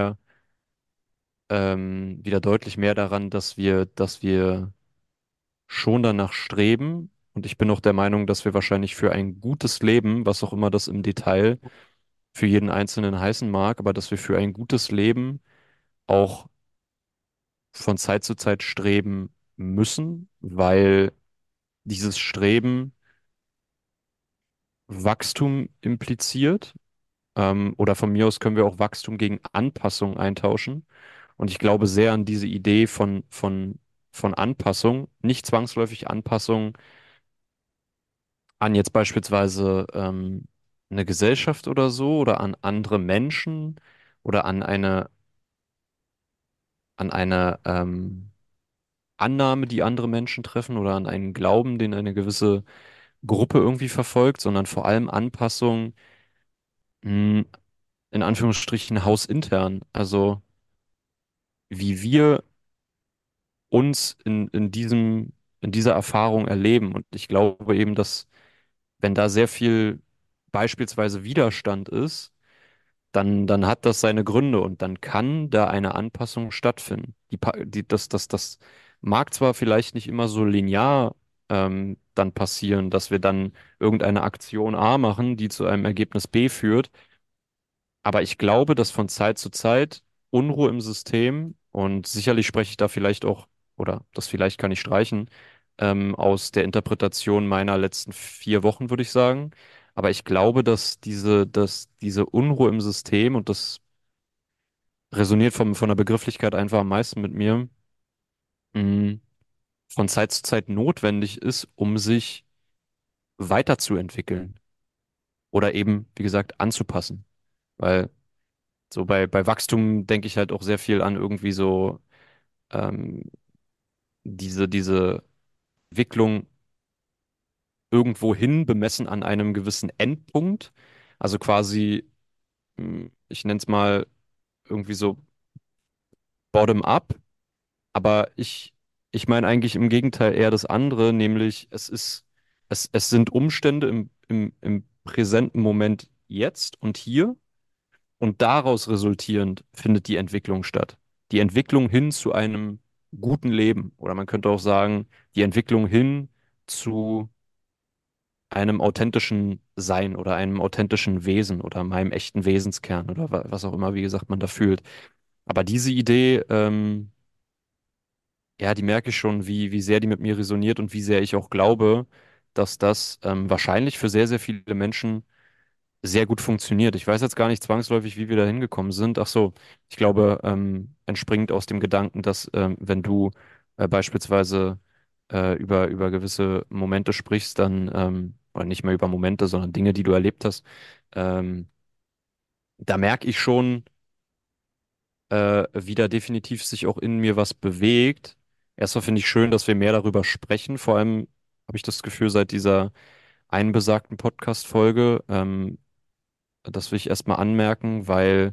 wieder deutlich mehr daran, dass wir schon danach streben. Und ich bin auch der Meinung, dass wir wahrscheinlich für ein gutes Leben, was auch immer das im Detail für jeden Einzelnen heißen mag, aber dass wir für ein gutes Leben auch von Zeit zu Zeit streben müssen, weil dieses Streben Wachstum impliziert. Oder von mir aus können wir auch Wachstum gegen Anpassung eintauschen. Und ich glaube sehr an diese Idee von Anpassung, nicht zwangsläufig Anpassung an jetzt beispielsweise eine Gesellschaft oder so oder an andere Menschen oder an eine Annahme, die andere Menschen treffen oder an einen Glauben, den eine gewisse Gruppe irgendwie verfolgt, sondern vor allem Anpassung mh, in Anführungsstrichen hausintern. Also wie wir uns in dieser Erfahrung erleben. Und ich glaube eben, dass wenn da sehr viel beispielsweise Widerstand ist, dann hat das seine Gründe und dann kann da eine Anpassung stattfinden. Das mag zwar vielleicht nicht immer so linear dann passieren, dass wir dann irgendeine Aktion A machen, die zu einem Ergebnis B führt, aber ich glaube, dass von Zeit zu Zeit Unruhe im System, und sicherlich spreche ich da vielleicht auch, oder das vielleicht kann ich streichen, aus der Interpretation meiner letzten 4 Wochen, würde ich sagen. Aber ich glaube, dass diese Unruhe im System, und das resoniert von der Begrifflichkeit einfach am meisten mit mir, mh, von Zeit zu Zeit notwendig ist, um sich weiterzuentwickeln oder eben, wie gesagt, anzupassen. Weil so bei Wachstum denke ich halt auch sehr viel an irgendwie so ähm, diese Entwicklung irgendwo hin bemessen an einem gewissen Endpunkt. Also quasi, ich nenne es mal irgendwie so bottom-up, aber ich meine eigentlich im Gegenteil eher das andere, nämlich es sind Umstände im präsenten Moment jetzt und hier. Und daraus resultierend findet die Entwicklung statt. Die Entwicklung hin zu einem guten Leben. Oder man könnte auch sagen, die Entwicklung hin zu einem authentischen Sein oder einem authentischen Wesen oder meinem echten Wesenskern oder was auch immer, wie gesagt, man da fühlt. Aber diese Idee, ja, die merke ich schon, wie sehr die mit mir resoniert und wie sehr ich auch glaube, dass das wahrscheinlich für sehr, sehr viele Menschen sehr gut funktioniert. Ich weiß jetzt gar nicht zwangsläufig, wie wir da hingekommen sind. Ach so, ich glaube, entspringt aus dem Gedanken, dass wenn du beispielsweise über gewisse Momente sprichst, dann, oder nicht mehr über Momente, sondern Dinge, die du erlebt hast, ähm, da merke ich schon, wie da definitiv sich auch in mir was bewegt. Erstmal finde ich schön, dass wir mehr darüber sprechen. Vor allem habe ich das Gefühl, seit dieser einen besagten Podcast-Folge, das will ich erstmal anmerken,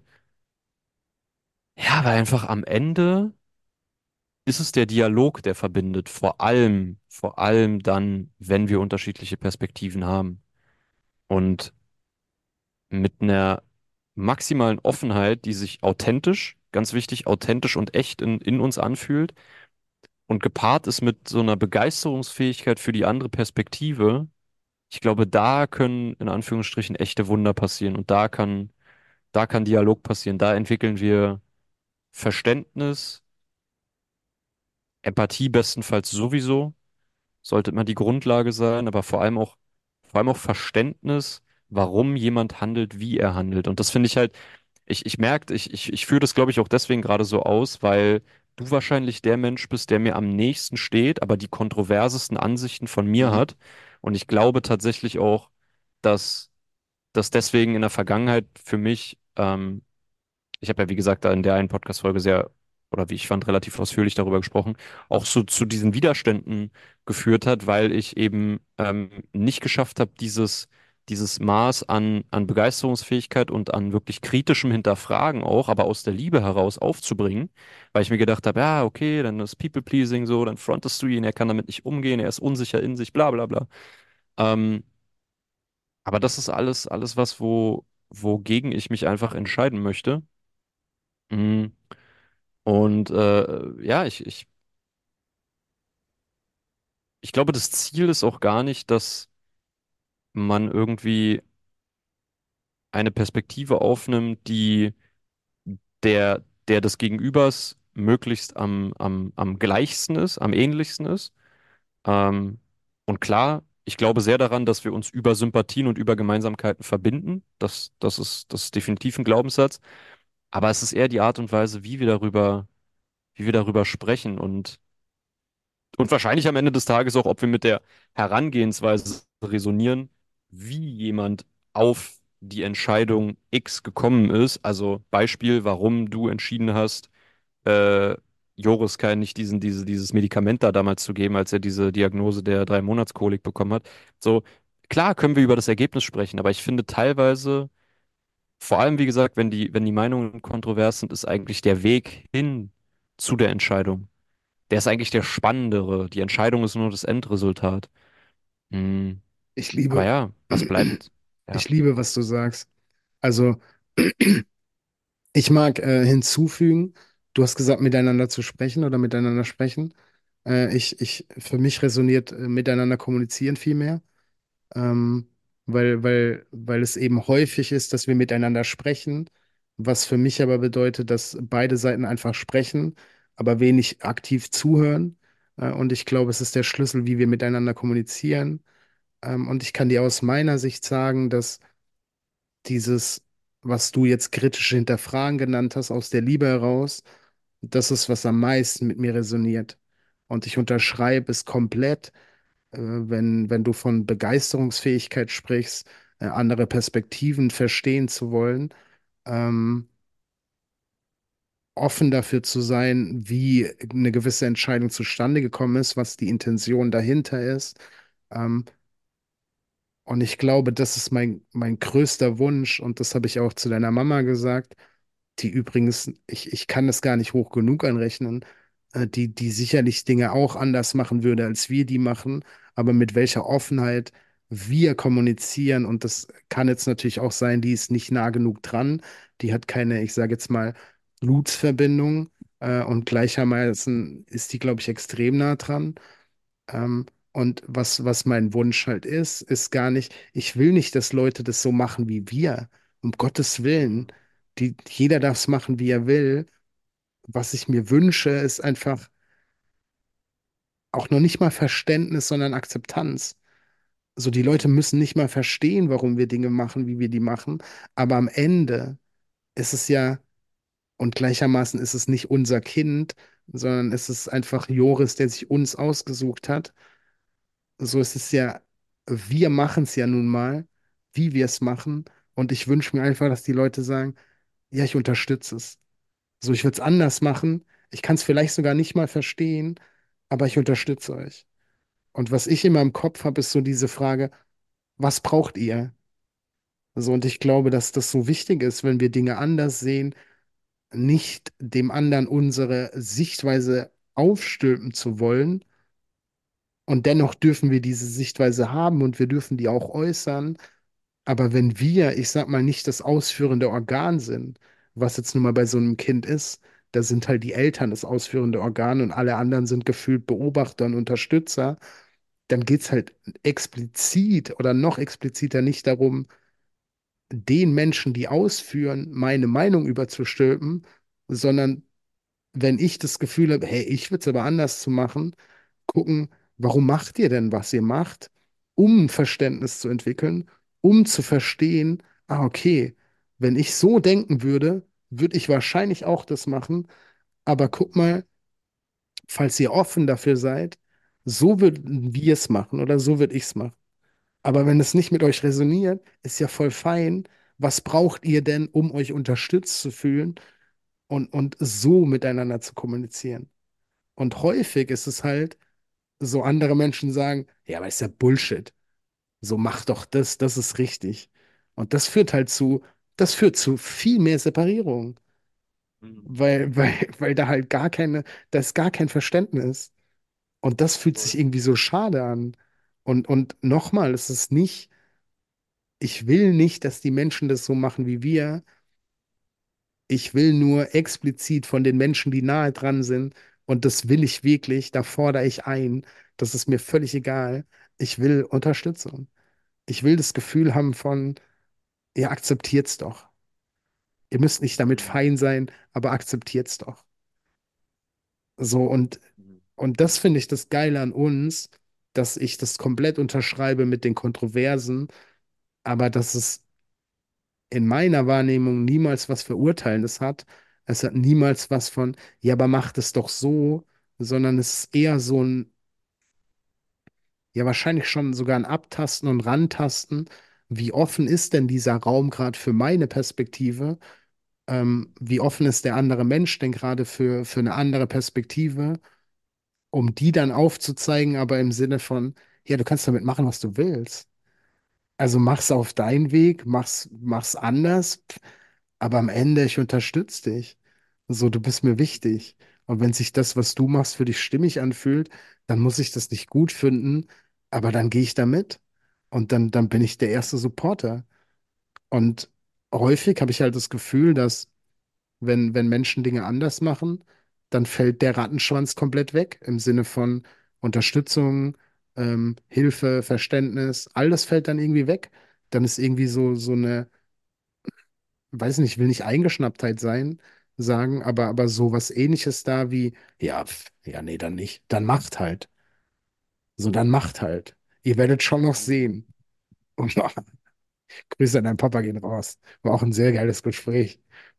weil einfach am Ende ist es der Dialog, der verbindet. Vor allem dann, wenn wir unterschiedliche Perspektiven haben. Und mit einer maximalen Offenheit, die sich authentisch, ganz wichtig, authentisch und echt in uns anfühlt und gepaart ist mit so einer Begeisterungsfähigkeit für die andere Perspektive. Ich glaube, da können in Anführungsstrichen echte Wunder passieren und da kann Dialog passieren. Da entwickeln wir Verständnis, Empathie bestenfalls sowieso, sollte immer die Grundlage sein, aber vor allem auch Verständnis, warum jemand handelt, wie er handelt. Und das finde ich halt, ich merke, ich führe das, glaube ich, auch deswegen gerade so aus, weil du wahrscheinlich der Mensch bist, der mir am nächsten steht, aber die kontroversesten Ansichten von mir Mhm. hat. Und ich glaube tatsächlich auch, dass das deswegen in der Vergangenheit für mich, ich habe ja, wie gesagt, da in der einen Podcast-Folge sehr oder wie ich fand, relativ ausführlich darüber gesprochen, auch so zu diesen Widerständen geführt hat, weil ich eben nicht geschafft habe, dieses Maß an Begeisterungsfähigkeit und an wirklich kritischem Hinterfragen auch, aber aus der Liebe heraus aufzubringen, weil ich mir gedacht habe, ja, okay, dann ist People-Pleasing so, dann frontest du ihn, er kann damit nicht umgehen, er ist unsicher in sich, bla bla bla. Ähm, aber das ist alles was, wogegen ich mich einfach entscheiden möchte. Mm, Und ja, ich glaube, das Ziel ist auch gar nicht, dass man irgendwie eine Perspektive aufnimmt, die der des Gegenübers möglichst am gleichsten ist, am ähnlichsten ist. Ähm, und klar, ich glaube sehr daran, dass wir uns über Sympathien und über Gemeinsamkeiten verbinden. Das ist definitiv ein Glaubenssatz. Aber es ist eher die Art und Weise, wie wir darüber sprechen und wahrscheinlich am Ende des Tages auch, ob wir mit der Herangehensweise resonieren, wie jemand auf die Entscheidung X gekommen ist. Also Beispiel, warum du entschieden hast, äh, Joris Kai nicht dieses Medikament da damals zu geben, als er diese Diagnose der 3-Monats-Kolik bekommen hat. So, klar können wir über das Ergebnis sprechen, aber ich finde teilweise, vor allem wie gesagt, wenn die Meinungen kontrovers sind, ist eigentlich der Weg hin zu der Entscheidung. Der ist eigentlich der spannendere. Die Entscheidung ist nur das Endresultat. Hm, Ich aber liebe, ja, was bleibt? Ja. ich liebe, was du sagst. Also, ich mag hinzufügen, du hast gesagt, miteinander zu sprechen oder miteinander sprechen. Für mich resoniert miteinander kommunizieren viel mehr, ähm, weil es eben häufig ist, dass wir miteinander sprechen, was für mich aber bedeutet, dass beide Seiten einfach sprechen, aber wenig aktiv zuhören. Und ich glaube, es ist der Schlüssel, wie wir miteinander kommunizieren. Und ich kann dir aus meiner Sicht sagen, dass dieses, was du jetzt kritische Hinterfragen genannt hast, aus der Liebe heraus, das ist, was am meisten mit mir resoniert. Und ich unterschreibe es komplett, wenn du von Begeisterungsfähigkeit sprichst, andere Perspektiven verstehen zu wollen, ähm, offen dafür zu sein, wie eine gewisse Entscheidung zustande gekommen ist, was die Intention dahinter ist. Ähm, und ich glaube, das ist mein größter Wunsch, und das habe ich auch zu deiner Mama gesagt, die übrigens, ich kann das gar nicht hoch genug anrechnen, die sicherlich Dinge auch anders machen würde, als wir die machen, aber mit welcher Offenheit wir kommunizieren, und das kann jetzt natürlich auch sein, die ist nicht nah genug dran, die hat keine, ich sage jetzt mal, Blutsverbindung, und gleichermaßen ist die, glaube ich, extrem nah dran. Und was mein Wunsch halt ist gar nicht, ich will nicht, dass Leute das so machen wie wir. Um Gottes Willen. Jeder darf es machen, wie er will. Was ich mir wünsche, ist einfach auch noch nicht mal Verständnis, sondern Akzeptanz. So, die Leute müssen nicht mal verstehen, warum wir Dinge machen, wie wir die machen. Aber am Ende ist es ja, und gleichermaßen ist es nicht unser Kind, sondern es ist einfach Joris, der sich uns ausgesucht hat. So ist es ja, wir machen es ja nun mal, wie wir es machen. Und ich wünsche mir einfach, dass die Leute sagen, ja, ich unterstütze es. So, ich würde es anders machen. Ich kann es vielleicht sogar nicht mal verstehen, aber ich unterstütze euch. Und was ich immer im Kopf habe, ist so diese Frage, was braucht ihr? So, und ich glaube, dass das so wichtig ist, wenn wir Dinge anders sehen, nicht dem anderen unsere Sichtweise aufstülpen zu wollen. Und dennoch dürfen wir diese Sichtweise haben und wir dürfen die auch äußern. Aber wenn wir, ich sag mal, nicht das ausführende Organ sind, was jetzt nun mal bei so einem Kind ist, da sind halt die Eltern das ausführende Organ und alle anderen sind gefühlt Beobachter und Unterstützer, dann geht es halt explizit oder noch expliziter nicht darum, den Menschen, die ausführen, meine Meinung überzustülpen, sondern wenn ich das Gefühl habe, hey, ich würde es aber anders zu machen, gucken, warum macht ihr denn, was ihr macht, um ein Verständnis zu entwickeln, um zu verstehen, ah, okay, wenn ich so denken würde, würde ich wahrscheinlich auch das machen, aber guck mal, falls ihr offen dafür seid, so würden wir es machen oder so würde ich es machen. Aber wenn es nicht mit euch resoniert, ist ja voll fein. Was braucht ihr denn, um euch unterstützt zu fühlen? und so miteinander zu kommunizieren. Und häufig ist es halt, so andere Menschen sagen, ja, aber ist ja Bullshit. So mach doch das, das ist richtig. Und das führt zu viel mehr Separierung, Mhm. weil da halt da ist gar kein Verständnis. Und das fühlt sich Voll. irgendwie so schade an. Und nochmal, es ist nicht, ich will nicht, dass die Menschen das so machen wie wir. Ich will nur explizit von den Menschen, die nahe dran sind, und das will ich wirklich, da fordere ich ein. Das ist mir völlig egal. Ich will Unterstützung. Ich will das Gefühl haben von, ihr akzeptiert's doch. Ihr müsst nicht damit Mhm. fein sein, aber akzeptiert's doch. So, Mhm. und das finde ich das Geile an uns, dass ich das komplett unterschreibe mit den Kontroversen, aber dass es in meiner Wahrnehmung niemals was Verurteilendes hat. Es hat niemals was von, ja, aber macht es doch so, sondern es ist eher so ein, ja, wahrscheinlich schon sogar ein Abtasten und Rantasten. Wie offen ist denn dieser Raum gerade für meine Perspektive? Wie offen ist der andere Mensch denn gerade für eine andere Perspektive, um die dann aufzuzeigen, aber im Sinne von, ja, du kannst damit machen, was du willst. Also mach's auf deinen Weg, mach's anders, aber am Ende, ich unterstütze dich. So, du bist mir wichtig. Und wenn sich das, was du machst, für dich stimmig anfühlt, dann muss ich das nicht gut finden, aber dann gehe ich da mit. Und dann bin ich der erste Supporter. Und häufig habe ich halt das Gefühl, dass wenn Menschen Dinge anders machen, dann fällt der Rattenschwanz komplett weg im Sinne von Unterstützung, Hilfe, Verständnis, all das fällt dann irgendwie weg. Dann ist irgendwie so eine, weiß nicht, ich will nicht Eingeschnapptheit sagen, aber so was Ähnliches da wie, ja, ja, nee, dann nicht. Dann macht halt. So, dann macht halt. Ihr werdet schon noch Mhm. sehen. Und Grüße an deinen Papa gehen raus. War auch ein sehr geiles Gespräch.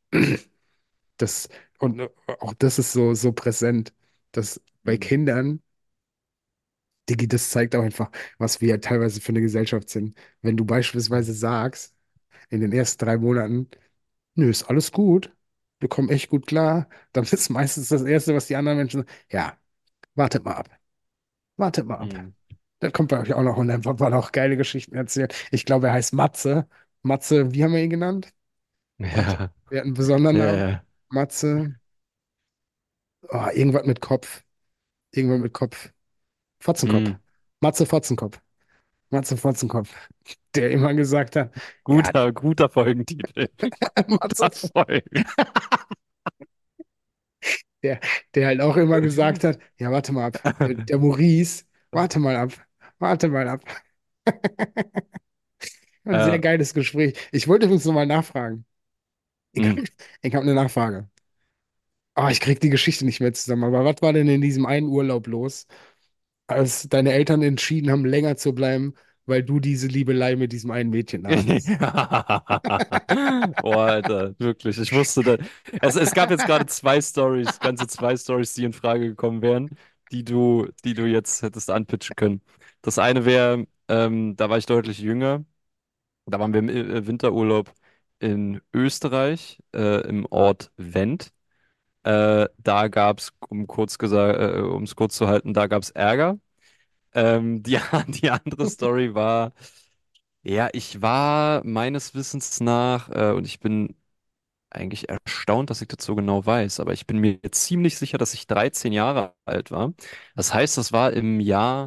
Das, und auch das ist so präsent, dass bei Mhm. Kindern, Digi, das zeigt auch einfach, was wir teilweise für eine Gesellschaft sind. Wenn du beispielsweise sagst, in den ersten 3 Monaten, nö, ist alles gut, wir kommen echt gut klar, dann ist meistens das Erste, was die anderen Menschen sagen, ja, wartet mal ab, wartet mal ab. Mhm. Da kommt bei euch auch noch und dein Papa noch geile Geschichten erzählt. Ich glaube, er heißt Matze. Matze, wie haben wir ihn genannt? Warte, Ja, wir hatten einen besonderen ja, Namen. ja. Matze, oh, irgendwas mit Kopf. Irgendwas mit Kopf. Fotzenkopf. Mhm. Matze Fotzenkopf. Matze Fotzenkopf. Der immer gesagt hat, ja, Guter Folgentitel. Matze, Guter Folgen. der, der halt auch immer gesagt hat, ja, warte mal ab. Der Maurice, warte mal ab. Warte mal ab. Ein sehr Ja. geiles Gespräch. Ich wollte übrigens nochmal nachfragen. Ich, Mhm. ich habe eine Nachfrage. Ah, ich krieg die Geschichte nicht mehr zusammen. Aber was war denn in diesem einen Urlaub los, als deine Eltern entschieden haben, länger zu bleiben, weil du diese Liebelei mit diesem einen Mädchen hattest? Boah, Alter, wirklich. Ich wusste da. Es gab jetzt gerade zwei Stories, ganze zwei Stories, die in Frage gekommen wären, die du jetzt hättest anpitchen können. Das eine wäre, da war ich deutlich jünger. Da waren wir im Winterurlaub in Österreich, im Ort Wendt. Da gab es, um es kurz zu halten, da gab es Ärger. Die andere Story war, ja, ich war meines Wissens nach, und ich bin eigentlich erstaunt, dass ich das so genau weiß, aber ich bin mir ziemlich sicher, dass ich 13 Jahre alt war. Das heißt, das war im Jahr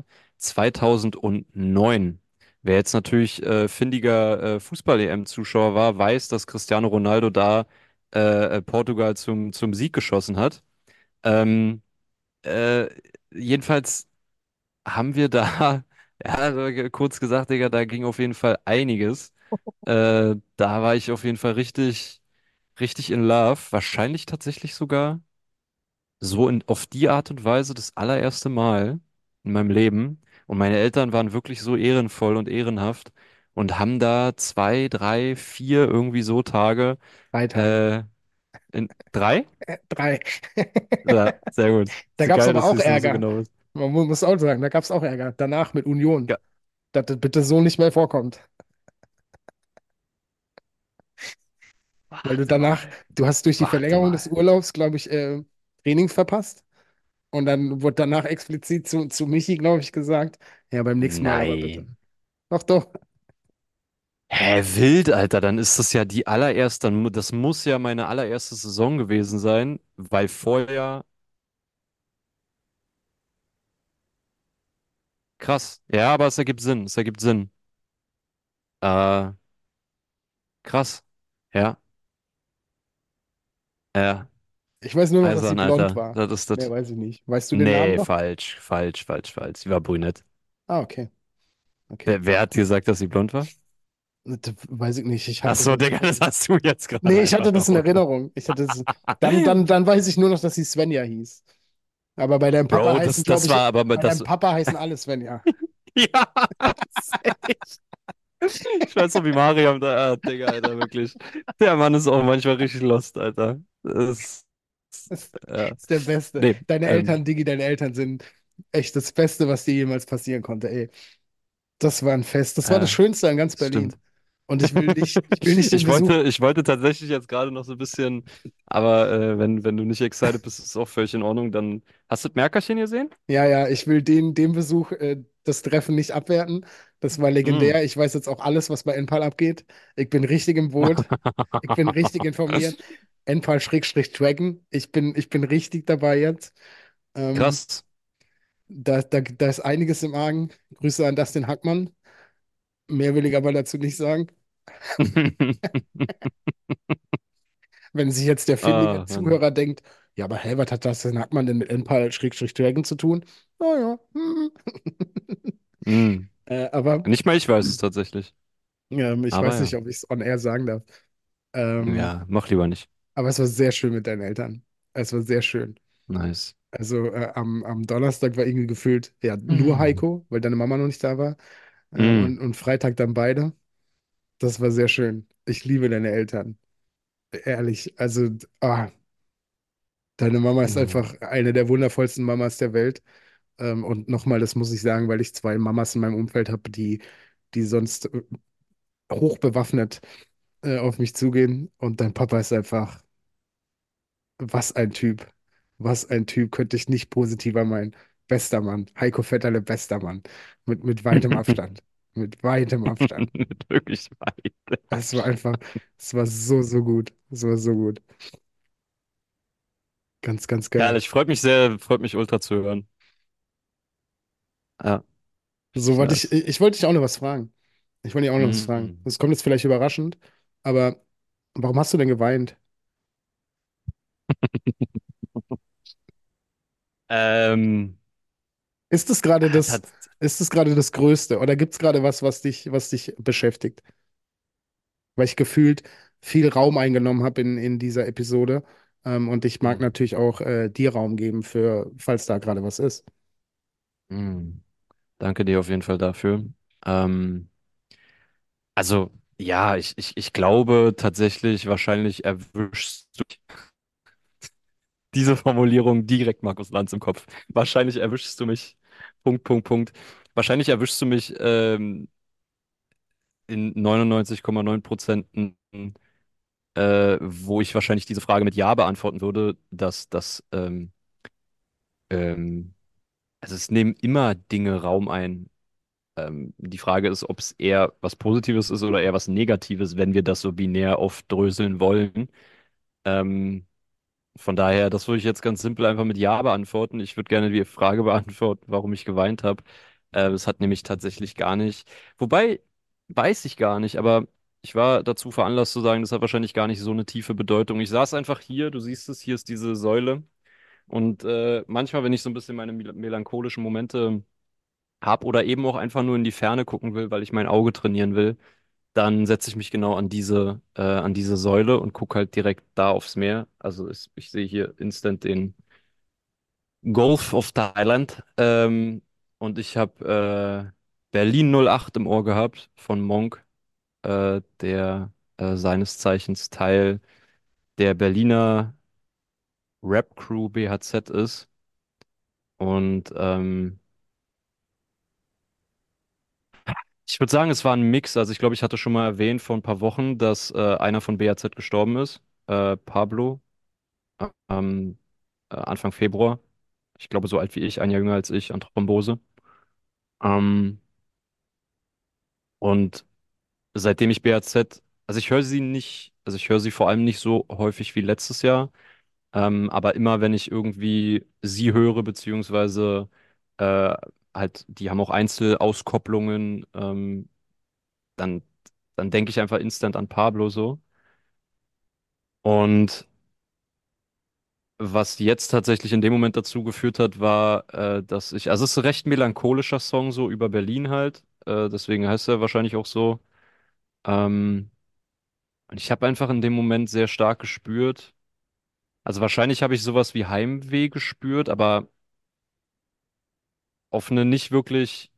2009. Wer jetzt natürlich findiger Fußball-EM-Zuschauer war, weiß, dass Cristiano Ronaldo da Portugal zum Sieg geschossen hat. Ähm, äh, jedenfalls haben wir da, ja, also kurz gesagt, Digga, da ging auf jeden Fall einiges. Da war ich auf jeden Fall richtig in Love. Wahrscheinlich tatsächlich sogar so auf die Art und Weise das allererste Mal in meinem Leben. Und meine Eltern waren wirklich so ehrenvoll und ehrenhaft und haben da 2, 3, 4 irgendwie so Tage, 3 Tage. äh, in 3? 3. Ja, sehr gut. Da So gab es geil, aber dass du auch es noch so Ärger. genau weißt. Man muss auch sagen, da gab es auch Ärger. Danach mit Union. Ja. Dass das bitte so nicht mehr vorkommt. Weil du Warte danach, mal. du hast durch die Warte Verlängerung des mal. Urlaubs, glaube ich, Training verpasst. Und dann wurde danach explizit zu Michi, glaube ich, gesagt, ja, beim nächsten Mal aber bitte. Nein. Doch, doch. Hä, wild, Alter. Dann ist das ja die allererste, das muss ja meine allererste Saison gewesen sein, weil vorher, krass. Ja, aber es ergibt Sinn, es ergibt Sinn. Äh, krass. Ja, ja. Ich weiß nur noch, dass sie Eisern, blond Alter. war. Das ist Mehr das. weiß ich nicht. Weißt du den Namen Nee, noch? falsch, falsch, falsch, falsch. Sie war brünett. Ah, okay. Okay. Wer hat dir gesagt, dass sie blond war? Das weiß ich nicht. Ach so, Digga, das hast du jetzt gerade Nee, ich einfach hatte das in erfunden. Erinnerung. Ich hatte das, dann weiß ich nur noch, dass sie Svenja hieß. Aber bei deinem Papa Bro, heißen, glaube das ich, war aber bei deinem das. Papa heißen alle Svenja. Ja, safe. Ich weiß noch, wie Mariam da, Digga, Alter, wirklich. Der Mann ist auch manchmal richtig lost, Alter. Das Ja. ist der Beste. Nee, Deine Eltern, Digi, deine Eltern sind echt das Beste, was dir jemals passieren konnte, ey. Das war ein Fest. Das war das ja, Schönste an ganz das Berlin. stimmt. Und ich will nicht den Besuch. Ich wollte tatsächlich jetzt gerade noch so ein bisschen, aber wenn du nicht excited bist, ist es auch völlig in Ordnung. Dann hast du das Merkerchen gesehen? Ja, ja, ich will den Besuch, das Treffen nicht abwerten. Das war Mm. legendär. Ich weiß jetzt auch alles, was bei Enpal abgeht. Ich bin richtig im Boot. Ich bin richtig informiert. Enpal-Dragon. Ich bin richtig dabei jetzt. Ähm, Krass. da ist einiges im Argen. Grüße an Dustin Hackmann. Mehr will ich aber dazu nicht sagen. Wenn sich jetzt der findige Ah, Mann. Zuhörer denkt, ja, aber hä, was hat Dustin Hackmann denn mit Enpal-Dragon zu tun? Naja. Mm. Aber Nicht mal ich weiß es tatsächlich. ich Aber weiß ja. nicht, ob ich es on air sagen darf. Ähm, Ja, mach lieber nicht. aber es war sehr schön mit deinen Eltern. Es war sehr schön. Nice. Also am Donnerstag war irgendwie gefühlt ja nur Mm. Heiko, weil deine Mama noch nicht da war. Mm. Und Freitag dann beide. Das war sehr schön. Ich liebe deine Eltern. Ehrlich. Also, deine Mama ist Mm. einfach eine der wundervollsten Mamas der Welt. Und nochmal, das muss ich sagen, weil ich zwei Mamas in meinem Umfeld habe, die sonst hochbewaffnet auf mich zugehen. Und dein Papa ist einfach. Was ein Typ. Was ein Typ, könnte ich nicht positiver meinen. Bester Mann. Heiko Vetterle, bester Mann. Mit weitem Abstand. Mit weitem Abstand. Wirklich weit. Es war einfach, es war so, so gut. Es war so gut. Ganz, ganz geil. Herrlich, freut mich sehr, freut mich ultra zu hören. Ja, So richtig wollte ich, nice. ich wollte dich auch noch was fragen. Ich wollte dich auch noch was fragen. Mm. Das kommt jetzt vielleicht überraschend, aber warum hast du denn geweint? Ähm, Ist es gerade hat, hat, ist es gerade das Größte oder gibt es gerade was dich beschäftigt? Weil ich gefühlt viel Raum eingenommen habe in dieser Episode. Und ich mag mm, natürlich auch dir Raum geben für, falls da gerade was ist. mm. Danke dir auf jeden Fall dafür. Ähm, also, ja, ich glaube tatsächlich, wahrscheinlich erwischst du diese Formulierung direkt Markus Lanz im Kopf. Wahrscheinlich erwischst du mich. Punkt, Punkt, Punkt. Wahrscheinlich erwischst du mich in 99,9%, wo ich wahrscheinlich diese Frage mit Ja beantworten würde, dass ähm, also es nehmen immer Dinge Raum ein. Die Frage ist, ob es eher was Positives ist oder eher was Negatives, wenn wir das so binär aufdröseln wollen. Ähm, von daher, das würde ich jetzt ganz simpel einfach mit Ja beantworten. Ich würde gerne die Frage beantworten, warum ich geweint habe. Es hat nämlich tatsächlich gar nicht, wobei weiß ich gar nicht, aber ich war dazu veranlasst zu sagen, das hat wahrscheinlich gar nicht so eine tiefe Bedeutung. Ich saß einfach hier, du siehst es, hier ist diese Säule. Und manchmal, wenn ich so ein bisschen meine melancholischen Momente habe oder eben auch einfach nur in die Ferne gucken will, weil ich mein Auge trainieren will, dann setze ich mich genau an diese Säule und gucke halt direkt da aufs Meer. Also ich sehe hier instant den Gulf of Thailand. Und ich habe Berlin 08 im Ohr gehabt von Monk, der seines Zeichens Teil der Berliner Rap-Crew BHZ ist. Und Ich würde sagen, es war ein Mix. Also ich glaube, ich hatte schon mal erwähnt vor ein paar Wochen, dass einer von BAZ gestorben ist. Pablo, ähm, Anfang Februar. Ich glaube, so alt wie ich, ein Jahr jünger als ich, an Thrombose. Ähm, und seitdem ich BAZ, also ich höre sie nicht, also ich höre sie vor allem nicht so häufig wie letztes Jahr. Aber immer wenn ich irgendwie sie höre, beziehungsweise äh, halt, die haben auch Einzelauskopplungen, dann, dann denke ich einfach instant an Pablo so. Und was jetzt tatsächlich in dem Moment dazu geführt hat, war, dass ich, also es ist ein recht melancholischer Song, so über Berlin halt, deswegen heißt er wahrscheinlich auch so. Ähm, und ich habe einfach in dem Moment sehr stark gespürt, also wahrscheinlich habe ich sowas wie Heimweh gespürt, aber auf eine nicht wirklich.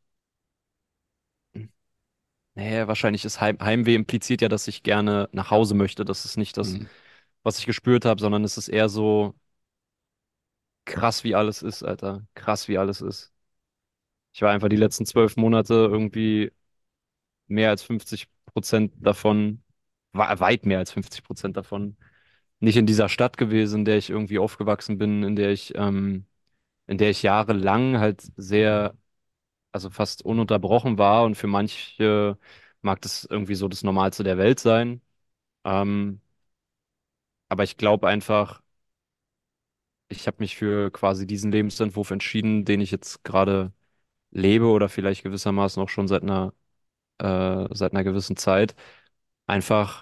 Nee, wahrscheinlich ist Heimweh impliziert ja, dass ich gerne nach Hause möchte. Das ist nicht das, Mhm. was ich gespürt habe, sondern es ist eher so krass, wie alles ist, Alter. Krass, wie alles ist. Ich war einfach die letzten 12 Monate irgendwie mehr als 50% davon, weit mehr als 50% davon, nicht in dieser Stadt gewesen, in der ich irgendwie aufgewachsen bin, in der ich jahrelang halt sehr, also fast ununterbrochen war und für manche mag das irgendwie so das Normalste der Welt sein. Ähm, Aber ich glaube einfach, ich habe mich für quasi diesen Lebensentwurf entschieden, den ich jetzt gerade lebe oder vielleicht gewissermaßen auch schon seit einer gewissen Zeit. Einfach,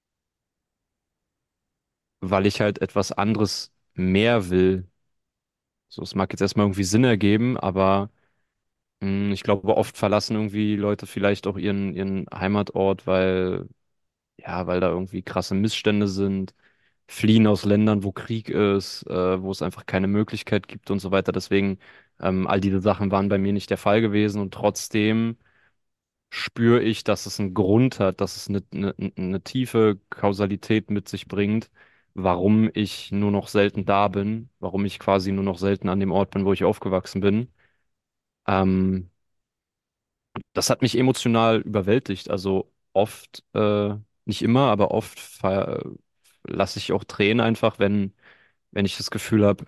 weil ich halt etwas anderes mehr will. So, es mag jetzt erstmal irgendwie Sinn ergeben, aber ich glaube, oft verlassen irgendwie Leute vielleicht auch ihren Heimatort, weil da irgendwie krasse Missstände sind, fliehen aus Ländern, wo Krieg ist, wo es einfach keine Möglichkeit gibt und so weiter. Deswegen, all diese Sachen waren bei mir nicht der Fall gewesen und trotzdem spüre ich, dass es einen Grund hat, dass es eine tiefe Kausalität mit sich bringt, warum ich nur noch selten da bin, warum ich quasi nur noch selten an dem Ort bin, wo ich aufgewachsen bin. Ähm, Das hat mich emotional überwältigt. Also oft, nicht immer, aber oft lasse ich auch Tränen einfach, wenn ich das Gefühl habe,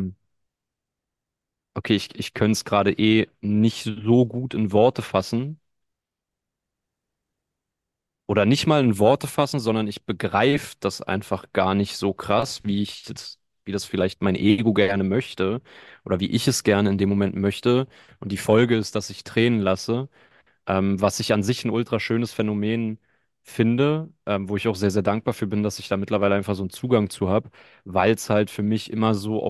okay, ich könnte es gerade nicht so gut in Worte fassen oder nicht mal in Worte fassen, sondern ich begreife das einfach gar nicht so krass, wie das vielleicht mein Ego gerne möchte oder wie ich es gerne in dem Moment möchte. Und die Folge ist, dass ich Tränen lasse. Was ich an sich ein ultra schönes Phänomen finde, wo ich auch sehr, sehr dankbar für bin, dass ich da mittlerweile einfach so einen Zugang zu habe, weil es halt für mich immer so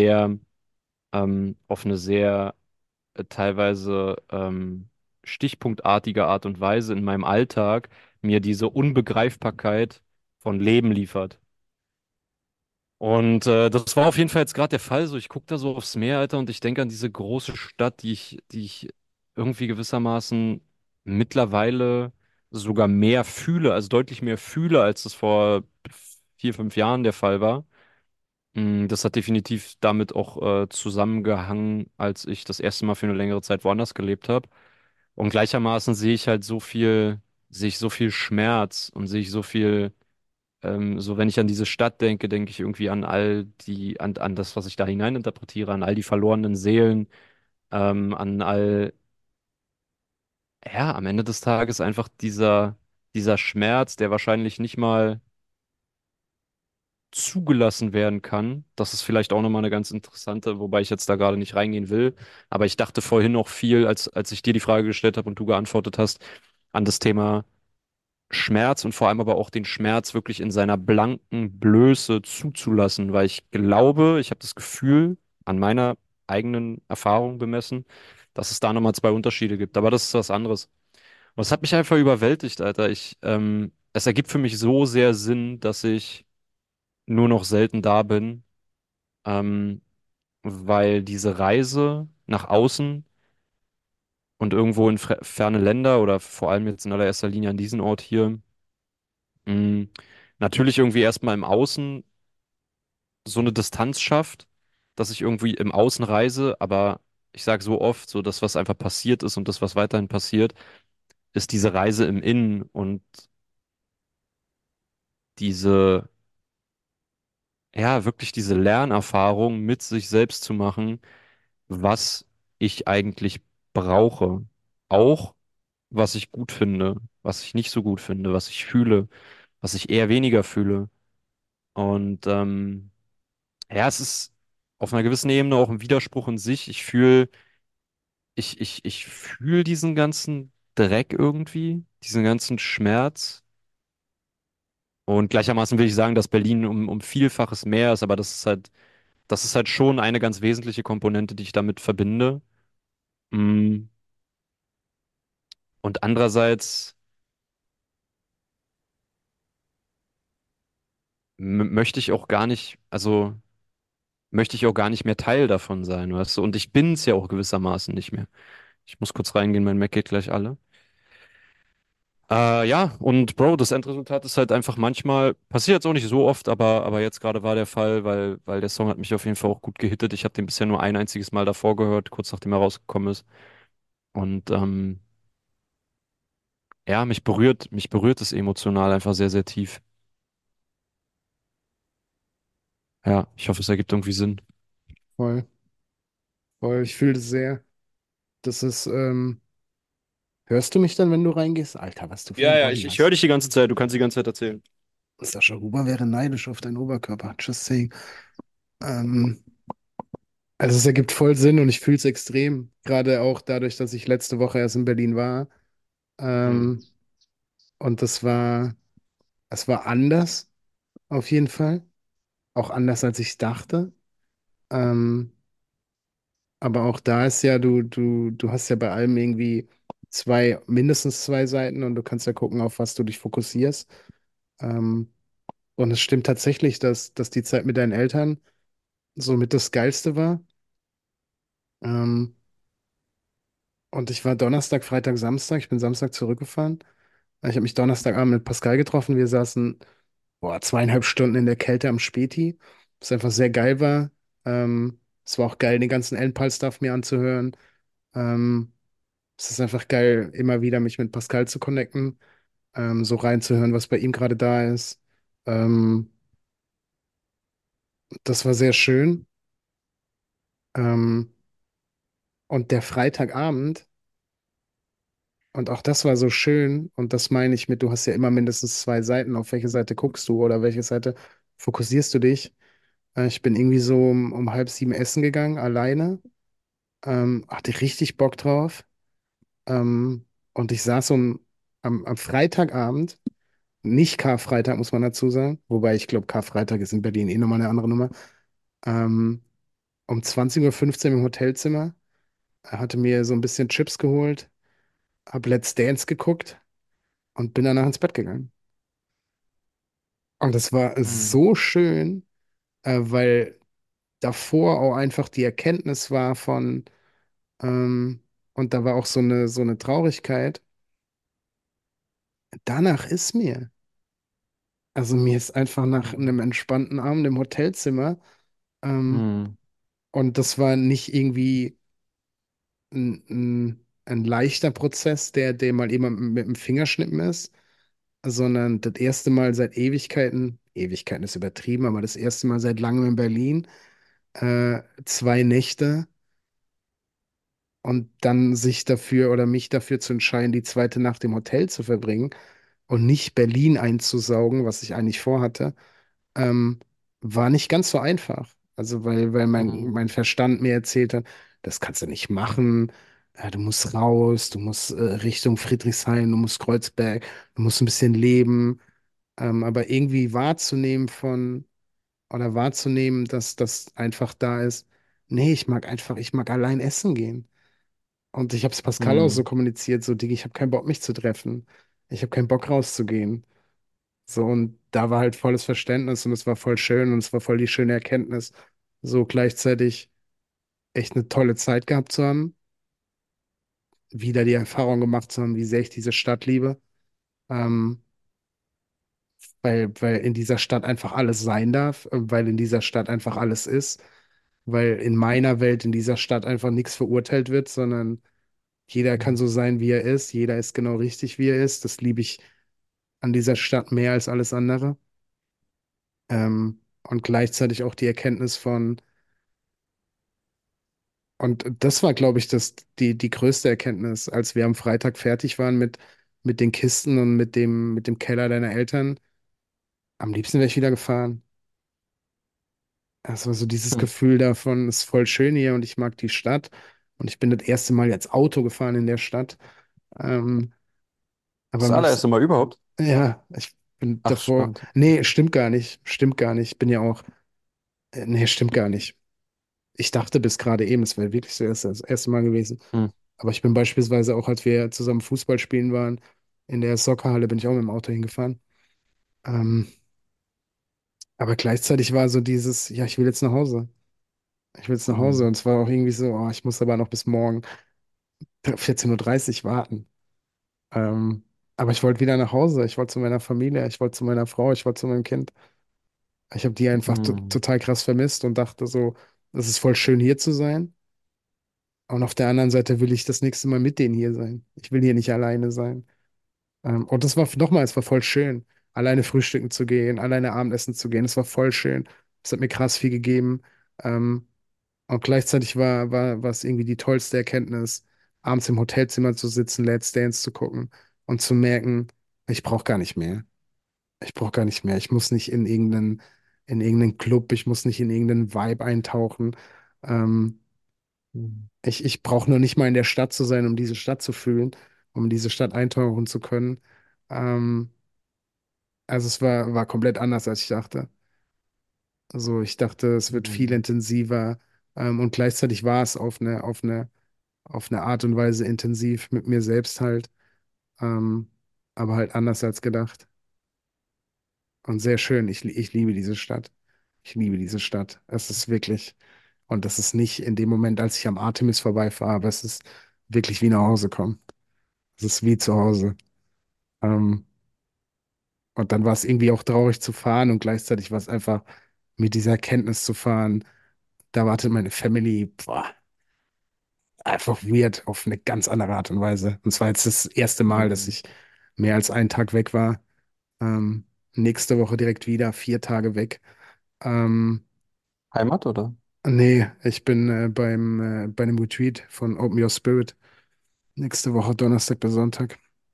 auf eine sehr teilweise stichpunktartige Art und Weise in meinem Alltag mir diese Unbegreifbarkeit von Leben liefert. Und das war auf jeden Fall jetzt gerade der Fall. So, ich gucke da so aufs Meer, Alter, und ich denke an diese große Stadt, die ich irgendwie gewissermaßen mittlerweile sogar mehr fühle, also deutlich mehr fühle, als es vor 4, 5 Jahren der Fall war. Das hat definitiv damit auch zusammengehangen, als ich das erste Mal für eine längere Zeit woanders gelebt habe. Und gleichermaßen sehe ich so viel Schmerz und sehe ich so viel so, wenn ich an diese Stadt denke, denke ich irgendwie an das, was ich da hineininterpretiere, an all die verlorenen Seelen, an all, ja, am Ende des Tages einfach dieser Schmerz, der wahrscheinlich nicht mal zugelassen werden kann. Das ist vielleicht auch nochmal eine ganz interessante, wobei ich jetzt da gerade nicht reingehen will. Aber ich dachte vorhin noch viel, als ich dir die Frage gestellt habe und du geantwortet hast, an das Thema Schmerz und vor allem aber auch den Schmerz wirklich in seiner blanken Blöße zuzulassen, weil ich glaube, ich habe das Gefühl, an meiner eigenen Erfahrung bemessen, dass es da nochmal zwei Unterschiede gibt. Aber das ist was anderes. Und es hat mich einfach überwältigt, Alter. Es ergibt für mich so sehr Sinn, dass ich nur noch selten da bin, ähm, weil diese Reise nach außen und irgendwo in ferne Länder oder vor allem jetzt in allererster Linie an diesen Ort hier, mh, natürlich irgendwie erstmal im Außen so eine Distanz schafft, dass ich irgendwie im Außen reise, aber ich sage so oft, so das, was einfach passiert ist und das, was weiterhin passiert, ist diese Reise im Innen und diese, ja, wirklich diese Lernerfahrung mit sich selbst zu machen, was ich eigentlich brauche. Auch was ich gut finde, was ich nicht so gut finde, was ich fühle, was ich eher weniger fühle. Und ja, es ist auf einer gewissen Ebene auch ein Widerspruch in sich. Ich fühle diesen ganzen Dreck irgendwie, diesen ganzen Schmerz. Und gleichermaßen will ich sagen, dass Berlin um Vielfaches mehr ist, aber das ist halt schon eine ganz wesentliche Komponente, die ich damit verbinde. Mm, Und andererseits möchte ich auch gar nicht, also möchte ich auch gar nicht mehr Teil davon sein, weißt du? Und ich bin es ja auch gewissermaßen nicht mehr. Ich muss kurz reingehen, mein Mac geht gleich alle. Ja, und Bro, das Endresultat ist halt einfach manchmal, passiert jetzt auch nicht so oft, aber jetzt gerade war der Fall, weil der Song hat mich auf jeden Fall auch gut gehittet. Ich habe den bisher nur ein einziges Mal davor gehört, kurz nachdem er rausgekommen ist. Und ja, mich berührt es emotional einfach sehr, sehr tief. Ja, ich hoffe, es ergibt irgendwie Sinn. Voll, voll. Ich fühle das sehr. Das ist, hörst du mich dann, wenn du reingehst? Alter, was du für Ja, ein ja, Body ich höre hast. dich die ganze Zeit, du kannst die ganze Zeit erzählen. Sascha Huber wäre neidisch auf deinen Oberkörper. Just saying. Ähm, also es ergibt voll Sinn und ich fühle es extrem. Gerade auch dadurch, dass ich letzte Woche erst in Berlin war. Hm. Ähm, und es war anders, auf jeden Fall. Auch anders, als ich dachte. Ähm, aber auch da ist ja, du hast ja bei allem irgendwie mindestens zwei Seiten und du kannst ja gucken, auf was du dich fokussierst. Ähm, und es stimmt tatsächlich, dass die Zeit mit deinen Eltern somit das Geilste war. Ähm, und ich war Donnerstag, Freitag, Samstag. Ich bin Samstag zurückgefahren. Ich habe mich Donnerstagabend mit Pascal getroffen. Wir saßen, boah, 2,5 Stunden in der Kälte am Späti, was einfach sehr geil war. Es war auch geil, den ganzen Endpal-Stuff mir anzuhören. Ähm, Es ist einfach geil, immer wieder mich mit Pascal zu connecten, so reinzuhören, was bei ihm gerade da ist. Ähm, Das war sehr schön. Ähm, und der Freitagabend, und auch das war so schön, und das meine ich mit, du hast ja immer mindestens zwei Seiten, auf welche Seite guckst du oder welche Seite fokussierst du dich. Ich bin irgendwie so um 6:30 essen gegangen, alleine. Hatte richtig Bock drauf. Und ich saß am Freitagabend, nicht Karfreitag, muss man dazu sagen, wobei ich glaube, Karfreitag ist in Berlin eh nochmal eine andere Nummer. Ähm, um 20:15 Uhr im Hotelzimmer, hatte mir so ein bisschen Chips geholt, hab Let's Dance geguckt und bin danach ins Bett gegangen. Und das war Hm. so schön, weil davor auch einfach die Erkenntnis war ähm, und da war auch so eine Traurigkeit. Danach ist mir. Also mir ist einfach nach Hm. einem entspannten Abend im Hotelzimmer, ähm, Hm. und das war nicht irgendwie ein leichter Prozess, der mal eben mit dem Fingerschnippen ist, sondern das erste Mal seit Ewigkeiten, Ewigkeiten ist übertrieben, aber das erste Mal seit langem in Berlin, 2 Nächte und dann sich dafür oder mich dafür zu entscheiden, die zweite Nacht im Hotel zu verbringen und nicht Berlin einzusaugen, was ich eigentlich vorhatte, ähm, war nicht ganz so einfach. Also, weil Hm. mein Verstand mir erzählt hat, das kannst du nicht machen. Du musst raus, du musst Richtung Friedrichshain, du musst Kreuzberg, du musst ein bisschen leben. Aber irgendwie wahrzunehmen, dass das einfach da ist. Nee, ich mag allein essen gehen. Und ich habe es Pascal auch so Hm. kommuniziert, so, Digi, ich habe keinen Bock, mich zu treffen. Ich habe keinen Bock, rauszugehen. So, und da war halt volles Verständnis und es war voll schön und es war voll die schöne Erkenntnis, so gleichzeitig echt eine tolle Zeit gehabt zu haben, wieder die Erfahrung gemacht zu haben, wie sehr ich diese Stadt liebe, ähm, weil in dieser Stadt einfach alles sein darf, weil in dieser Stadt einfach alles ist, weil in meiner Welt in dieser Stadt einfach nichts verurteilt wird, sondern Jeder kann Mhm. so sein, wie er ist. Jeder ist genau richtig, wie er ist. Das liebe ich an dieser Stadt mehr als alles andere. Und gleichzeitig auch die Erkenntnis von, und das war, glaube ich, die größte Erkenntnis, als wir am Freitag fertig waren mit den Kisten und mit dem Keller deiner Eltern. Am liebsten wäre ich wieder gefahren. Es war so dieses Hm. Gefühl davon, es ist voll schön hier und ich mag die Stadt. Und ich bin das erste Mal jetzt Auto gefahren in der Stadt. Ähm, aber Das am liebsten, allererste Mal überhaupt? ja, ich bin Ach, davor. spannend. Nee, stimmt gar nicht. Stimmt gar nicht. Ich bin ja auch. Nee, stimmt gar nicht. Ich dachte bis gerade eben, es wäre wirklich so das erste Mal gewesen. Hm. Aber ich bin beispielsweise auch, als wir zusammen Fußball spielen waren, in der Soccerhalle bin ich auch mit dem Auto hingefahren. Ähm, aber gleichzeitig war so dieses, ja, ich will jetzt nach Hause. Ich will jetzt nach Hause. Hm. Und es war auch irgendwie so, oh, ich muss aber noch bis morgen 14:30 Uhr warten. Ähm, aber ich wollte wieder nach Hause. Ich wollte zu meiner Familie. Ich wollte zu meiner Frau. Ich wollte zu meinem Kind. Ich habe die einfach Hm. total krass vermisst und dachte so, es ist voll schön hier zu sein. Und auf der anderen Seite will ich das nächste Mal mit denen hier sein. Ich will hier nicht alleine sein. Und das war nochmal, es war voll schön, alleine frühstücken zu gehen, alleine Abendessen zu gehen. Es war voll schön. Es hat mir krass viel gegeben. Ähm, und gleichzeitig war es irgendwie die tollste Erkenntnis, abends im Hotelzimmer zu sitzen, Let's Dance zu gucken und zu merken, ich brauche gar nicht mehr. Ich brauche gar nicht mehr. Ich muss nicht in irgendeinen Club, ich muss nicht in irgendeinen Vibe eintauchen. Ähm, Hm. ich brauche nur nicht mal in der Stadt zu sein, um diese Stadt zu fühlen, um in diese Stadt eintauchen zu können. Ähm, also war komplett anders, als ich dachte. Also ich dachte, es wird viel Hm. intensiver, und gleichzeitig war es auf eine Art und Weise intensiv mit mir selbst halt, ähm, aber halt anders als gedacht. Und sehr schön. Ich liebe diese Stadt. Ich liebe diese Stadt. Es ist wirklich, und das ist nicht in dem Moment, als ich am Artemis vorbeifahre, aber es ist wirklich wie nach Hause kommen. Es ist wie zu Hause. Ähm, und dann war es irgendwie auch traurig zu fahren und gleichzeitig war es einfach mit dieser Erkenntnis zu fahren. Da wartet meine Family, boah, einfach weird auf eine ganz andere Art und Weise. Und zwar jetzt das erste Mal, dass Hm. ich mehr als einen Tag weg war. Nächste Woche direkt wieder, 4 Tage weg. Ähm, Heimat, oder? nee, ich bin bei einem Retreat von Open Your Spirit. Nächste Woche, Donnerstag bis Sonntag.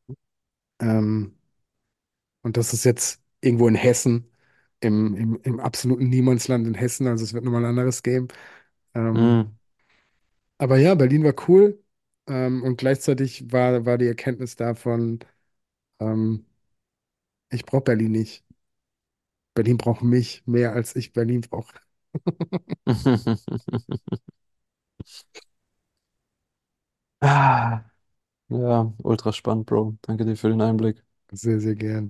Ähm, und das ist jetzt irgendwo in Hessen, im absoluten Niemandsland in Hessen. Also es wird nochmal ein anderes Game. Ähm, Hm. aber ja, Berlin war cool. Und gleichzeitig war die Erkenntnis davon, ähm, ich brauche Berlin nicht. Berlin braucht mich mehr, als ich Berlin brauche. Ah, ja, ultra spannend, Bro. Danke dir für den Einblick. Sehr, sehr gern.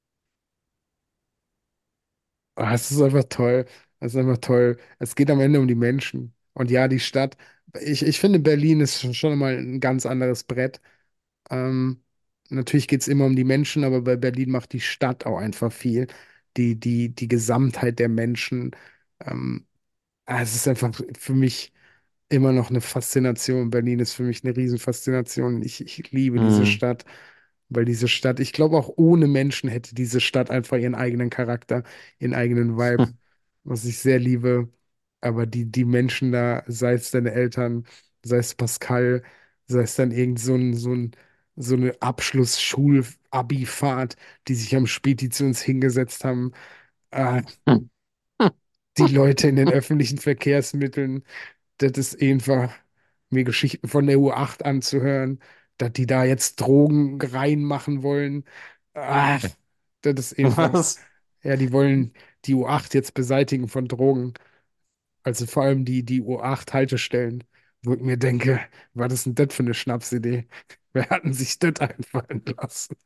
Es ist einfach toll. Es ist einfach toll. Es geht am Ende um die Menschen. Und ja, die Stadt. Ich finde, Berlin ist schon mal ein ganz anderes Brett. Ähm, natürlich geht es immer um die Menschen, aber bei Berlin macht die Stadt auch einfach viel. Die Gesamtheit der Menschen. Ähm, es ist einfach für mich immer noch eine Faszination. Berlin ist für mich eine Riesenfaszination. Ich liebe diese Hm. Stadt, weil diese Stadt, ich glaube, auch ohne Menschen hätte diese Stadt einfach ihren eigenen Charakter, ihren eigenen Vibe, was ich sehr liebe. Aber die Menschen da, sei es deine Eltern, sei es Pascal, sei es dann irgend so eine Abschluss-Schul-Abi-Fahrt, die sich am Späti zu uns hingesetzt haben. Äh, die Leute in den öffentlichen Verkehrsmitteln, das ist einfach, mir Geschichten von der U8 anzuhören, dass die da jetzt Drogen reinmachen wollen. Ach, das ist einfach, Was? ja, die wollen die U8 jetzt beseitigen von Drogen. Also vor allem die U8-Haltestellen, wo ich mir denke, was ist denn das für eine Schnapsidee? Wer hat denn sich das einfallen lassen?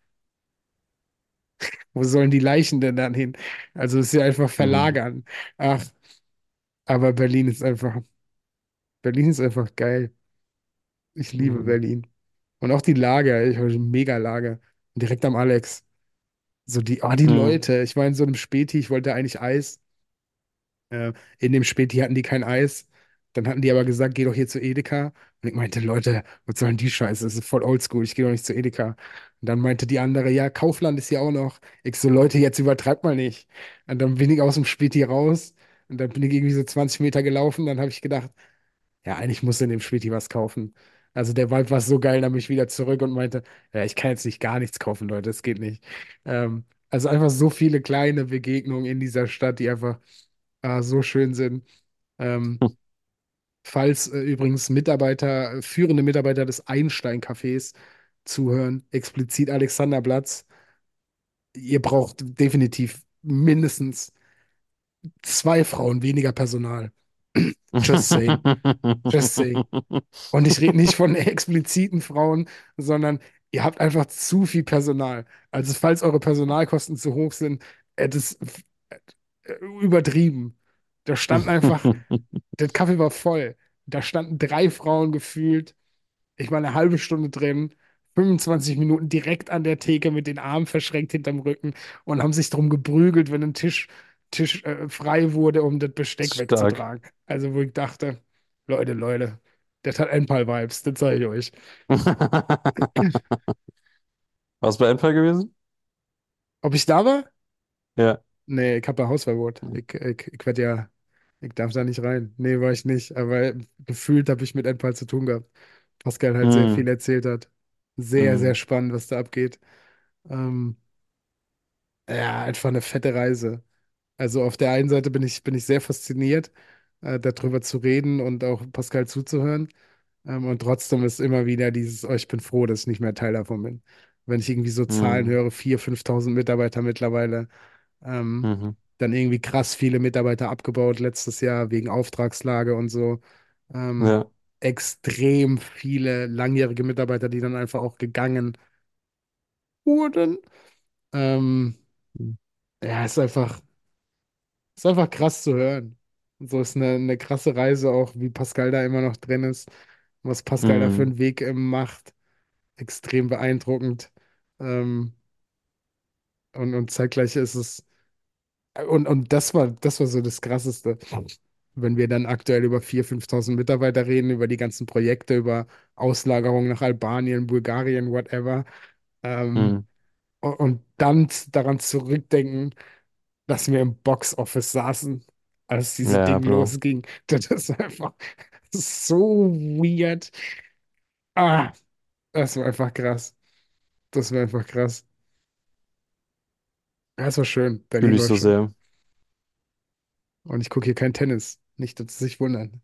Wo sollen die Leichen denn dann hin? Also es ist ja einfach Hm. verlagern. Ach, aber Berlin ist einfach geil. Ich liebe Hm. Berlin. Und auch die Lage, ich habe eine mega Lage. Direkt am Alex. So die Hm. Leute. Ich war in so einem Späti, ich wollte eigentlich Eis. In dem Späti hatten die kein Eis. Dann hatten die aber gesagt, geh doch hier zu Edeka. Und ich meinte, Leute, was soll denn die Scheiße? Das ist voll oldschool, ich gehe doch nicht zu Edeka. Und dann meinte die andere, ja, Kaufland ist hier auch noch. Ich so, Leute, jetzt übertreibt mal nicht. Und dann bin ich aus dem Späti raus und dann bin ich irgendwie so 20 Meter gelaufen. Dann habe ich gedacht, ja, eigentlich muss in dem Späti was kaufen. Also der Vibe war so geil, dann bin ich wieder zurück und meinte, ja, ich kann jetzt nicht gar nichts kaufen, Leute, das geht nicht. Also einfach so viele kleine Begegnungen in dieser Stadt, die einfach so schön sind. Ähm, Falls übrigens Mitarbeiter, führende Mitarbeiter des Einstein-Cafés zuhören, explizit Alexanderplatz, ihr braucht definitiv mindestens 2 Frauen weniger Personal. Just saying. Just saying. Und ich rede nicht von expliziten Frauen, sondern ihr habt einfach zu viel Personal. Also falls eure Personalkosten zu hoch sind, das ist übertrieben. Da standen einfach, der Kaffee war voll. Da standen 3 Frauen gefühlt. Ich war eine halbe Stunde drin, 25 Minuten direkt an der Theke mit den Armen verschränkt hinterm Rücken und haben sich drum geprügelt, wenn ein Tisch frei wurde, um das Besteck Stark. wegzutragen. Also wo ich dachte, Leute, Leute, das hat Endpal-Vibes, das sage ich euch. Warst du bei Endfall gewesen? Ob ich da war? Ja. Nee, ich habe ein Hausverbot. Ich werd ja, ich darf da nicht rein. Nee, war ich nicht. Aber gefühlt habe ich mit Endpal zu tun gehabt. Pascal halt sehr viel Mm, erzählt hat. Sehr, sehr mm, spannend, was da abgeht. Ähm, ja, einfach eine fette Reise. Also auf der einen Seite bin ich sehr fasziniert, darüber zu reden und auch Pascal zuzuhören. Und trotzdem ist immer wieder dieses, oh, ich bin froh, dass ich nicht mehr Teil davon bin. Wenn ich irgendwie so Zahlen mm, höre, 4.000, 5.000 Mitarbeiter mittlerweile, ähm, mhm. dann irgendwie krass viele Mitarbeiter abgebaut letztes Jahr wegen Auftragslage und so. Ähm, Ja. extrem viele langjährige Mitarbeiter, die dann einfach auch gegangen wurden. Ähm, ja, ist einfach krass zu hören. So ist eine krasse Reise auch, wie Pascal da immer noch drin ist, was Pascal da für Mm, einen Weg macht. Extrem beeindruckend. Ähm, und zeitgleich ist es, und das war so das Krasseste. Wenn wir dann aktuell über 4.000, 5.000 Mitarbeiter reden, über die ganzen Projekte, über Auslagerung nach Albanien, Bulgarien, whatever. Ähm, mm. und dann daran zurückdenken, dass wir im Box-Office saßen, als diese Ja, Ding Bro. losging. Das ist einfach so weird. Ah, das war einfach krass. Das war einfach krass. Ja, es war schön. Fühle Berlin ich war so schön. sehr. Und ich gucke hier kein Tennis. Nicht, dass Sie sich wundern.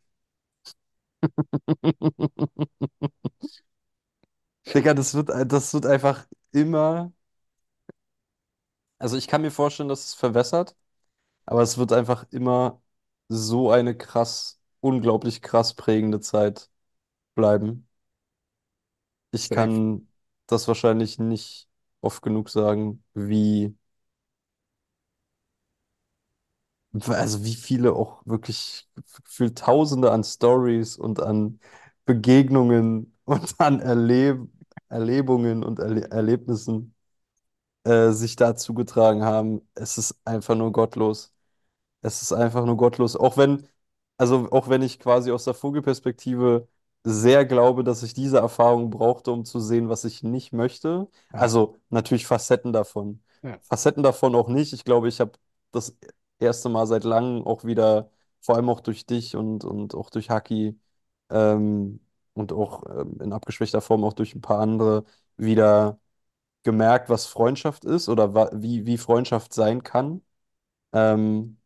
Digga, das wird einfach immer. Also ich kann mir vorstellen, dass es verwässert, aber es wird einfach immer so eine krass, unglaublich krass prägende Zeit bleiben. Ich Safe. kann das wahrscheinlich nicht oft genug sagen, also wie viele auch wirklich gefühlt Tausende an Stories und an Begegnungen und an Erlebungen und Erlebnissen sich da zugetragen haben. Es ist einfach nur gottlos. Es ist einfach nur gottlos. Auch wenn ich quasi aus der Vogelperspektive sehr glaube, dass ich diese Erfahrung brauchte, um zu sehen, was ich nicht möchte. Ja, Also natürlich Facetten davon. ja, Facetten davon auch nicht. Ich glaube, ich habe das erste Mal seit langem auch wieder, vor allem auch durch dich und auch durch Haki ähm, und auch in abgeschwächter Form auch durch ein paar andere wieder gemerkt, was Freundschaft ist oder wie Freundschaft sein kann. Ähm,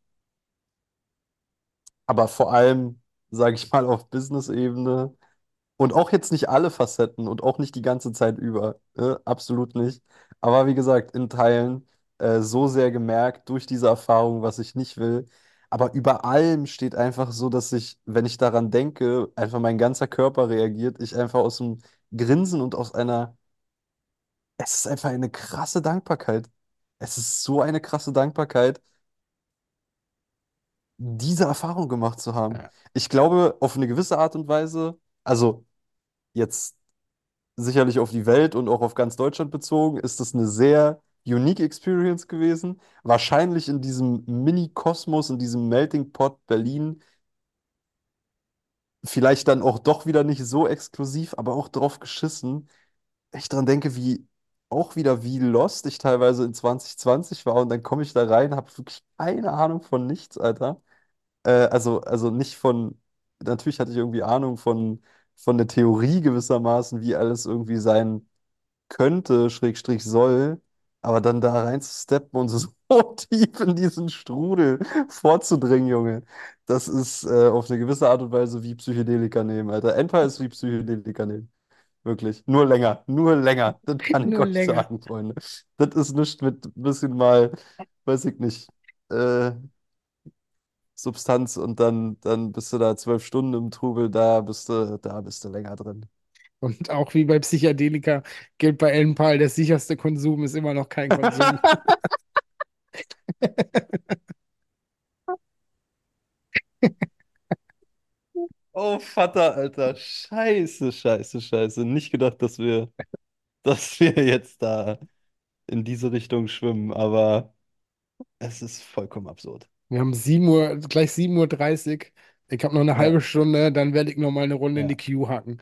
aber vor allem, sage ich mal, auf Business-Ebene und auch jetzt nicht alle Facetten und auch nicht die ganze Zeit über, absolut nicht. Aber wie gesagt, in Teilen so sehr gemerkt durch diese Erfahrung, was ich nicht will. Aber über allem steht einfach so, dass ich, wenn ich daran denke, einfach mein ganzer Körper reagiert, ich einfach aus einem Grinsen und es ist einfach eine krasse Dankbarkeit. Es ist so eine krasse Dankbarkeit, diese Erfahrung gemacht zu haben. ja. Ich glaube, auf eine gewisse Art und Weise, also jetzt sicherlich auf die Welt und auch auf ganz Deutschland bezogen, ist das eine sehr unique Experience gewesen. Wahrscheinlich in diesem Mini-Kosmos, in diesem Melting Pot Berlin vielleicht dann auch doch wieder nicht so exklusiv, aber auch drauf geschissen. Ich dran denke, wie auch wieder wie lost ich teilweise in 2020 war und dann komme ich da rein, habe wirklich keine Ahnung von nichts, Alter. Also nicht von, natürlich hatte ich irgendwie Ahnung von der Theorie gewissermaßen, wie alles irgendwie sein könnte, Schrägstrich soll, aber dann da rein zu steppen und so tief in diesen Strudel vorzudringen, Junge, das ist auf eine gewisse Art und Weise wie Psychedelika nehmen, Alter. Empire ist wie Psychedelika nehmen. Wirklich. Nur länger. Nur länger. Das kann ich Nur euch länger. sagen, Freunde. Das ist nicht mit ein bisschen mal, weiß ich nicht, äh, Substanz und dann bist du da 12 Stunden im Trubel, da bist du länger drin. Und auch wie bei Psychedelika gilt bei Ellen Pal, der sicherste Konsum ist immer noch kein Konsum. Oh, Vater, Alter. Scheiße, scheiße, scheiße. Nicht gedacht, dass wir jetzt da in diese Richtung schwimmen, aber es ist vollkommen absurd. Wir haben 7 Uhr, gleich 7:30 Uhr. Ich habe noch eine Ja, halbe Stunde, dann werde ich noch mal eine Runde in die ja. Queue hacken.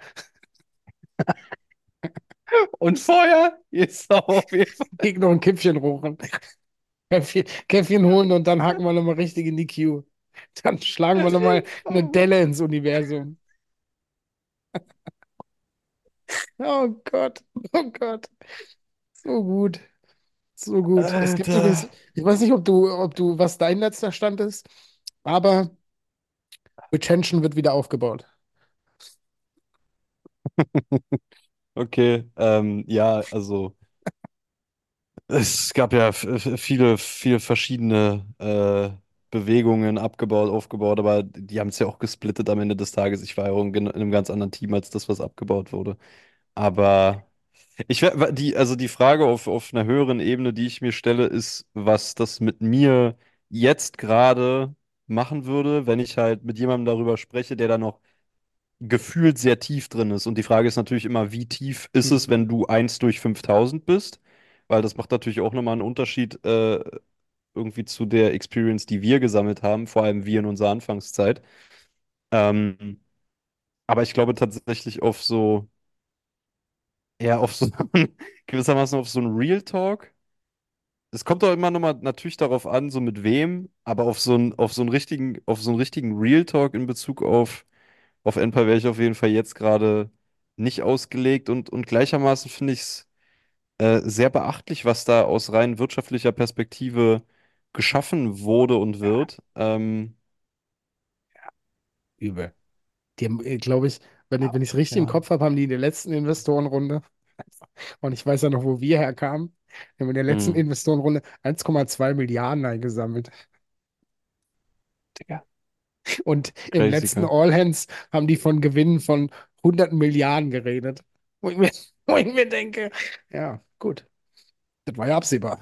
Und vorher jetzt auch auf jeden Fall. Krieg noch ein Kippchen rochen, Käffchen holen und dann hacken wir noch mal richtig in die Queue. Dann schlagen wir noch mal eine Delle ins Universum. Oh Gott, oh Gott. So gut, so gut. Es gibt übrigens, Alter. ich weiß nicht, was dein letzter Stand ist, aber Retention wird wieder aufgebaut. Okay, ja, also es gab ja viele, viele verschiedene Bewegungen, abgebaut, aufgebaut, aber die haben es ja auch gesplittet am Ende des Tages. Ich war ja auch in einem ganz anderen Team als das, was abgebaut wurde. Aber also die Frage auf einer höheren Ebene, die ich mir stelle, ist, was das mit mir jetzt gerade machen würde, wenn ich halt mit jemandem darüber spreche, der da noch gefühlt sehr tief drin ist. Und die Frage ist natürlich immer, wie tief ist es, Mhm. wenn du 1/5000 bist? Weil das macht natürlich auch nochmal einen Unterschied irgendwie zu der Experience, die wir gesammelt haben, vor allem wir in unserer Anfangszeit. Ähm, aber ich glaube tatsächlich auf so gewissermaßen auf so einen Real Talk. Es kommt doch immer nochmal natürlich darauf an, so mit wem, aber auf so einen richtigen Real Talk in Bezug auf Endpal wäre ich auf jeden Fall jetzt gerade nicht ausgelegt und gleichermaßen finde ich es sehr beachtlich, was da aus rein wirtschaftlicher Perspektive geschaffen wurde und wird. Übel. Die haben, glaube ich, wenn ich es richtig im Ja. Kopf habe, haben die in der letzten Investorenrunde, und ich weiß ja noch, wo wir herkamen, die haben in der letzten Hm. Investorenrunde 1,2 Milliarden eingesammelt. Digga. Und im Crazy, letzten gell? All Hands haben die von Gewinnen von 100 Milliarden geredet. Wo ich mir, wo ich mir denke, ja, gut, das war ja absehbar.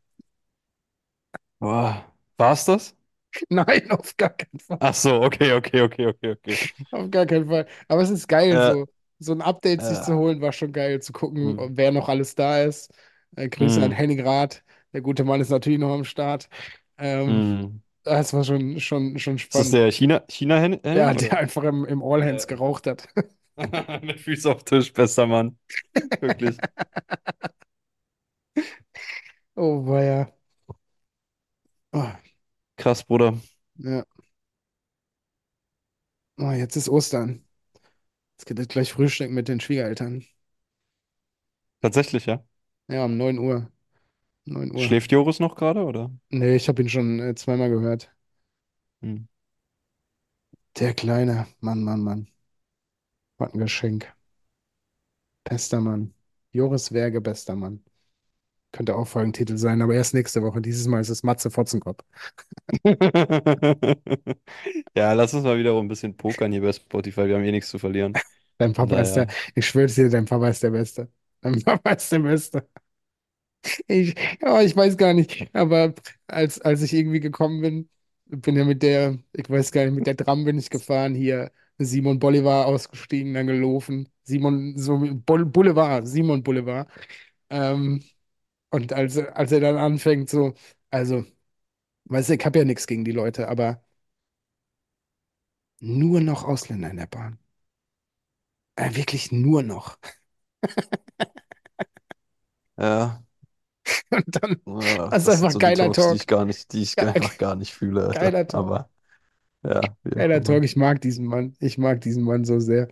Boah. War's das? Nein, auf gar keinen Fall. Ach so, okay, okay, okay, okay, okay. Auf gar keinen Fall. Aber es ist geil, Äh, so ein Update sich zu äh, holen, war schon geil, zu gucken, hm, wer noch alles da ist. Grüße an hm, Henning Rath. Der gute Mann ist natürlich noch am Start. Ähm, hm. Das war schon Ist das spannend. der China-Henning, Ja, der oder? einfach im All Hands Ja, okay. geraucht hat. Mit Füßen auf Tisch, bester Mann. Wirklich. Oh, weia. Oh, Krass, Bruder. ja. Oh, jetzt ist Ostern. Jetzt geht es gleich Frühstück mit den Schwiegereltern. Tatsächlich, ja. Ja, um 9 Uhr. 9 Uhr. Schläft Joris noch gerade, oder? Nee, ich habe ihn schon zweimal gehört. Hm. Der Kleine. Mann, Mann, Mann. Was ein Geschenk. Bester Mann. Joris Werge, bester Mann. Könnte auch Folgentitel sein, aber erst nächste Woche. Dieses Mal ist es Matze Fotzenkopf. Ja, lass uns mal wieder ein bisschen pokern hier bei Spotify. Wir haben eh nichts zu verlieren. Dein Von Papa ist der, daher. ich schwöre dir, dein Papa ist der Beste. Dein Papa ist der Beste. Ich, ich weiß gar nicht, aber als ich irgendwie gekommen bin, bin ja ich weiß gar nicht, mit der Tram bin ich gefahren, hier Simon Bolivar ausgestiegen, dann gelaufen. Simon Boulevard. Ähm, und als er dann anfängt, so, also, weißt du, ich habe ja nichts gegen die Leute, aber Nur noch Ausländer in der Bahn. Wirklich nur noch. Ja, Und dann, ja, das ist das sind einfach so die geiler Talks, Talk. die ich Ge- einfach gar nicht fühle, Alter. Geiler Talk. Aber ja, wie auch Geiler immer. Talk. Ich mag diesen Mann. Ich mag diesen Mann so sehr.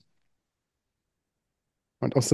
Und auch so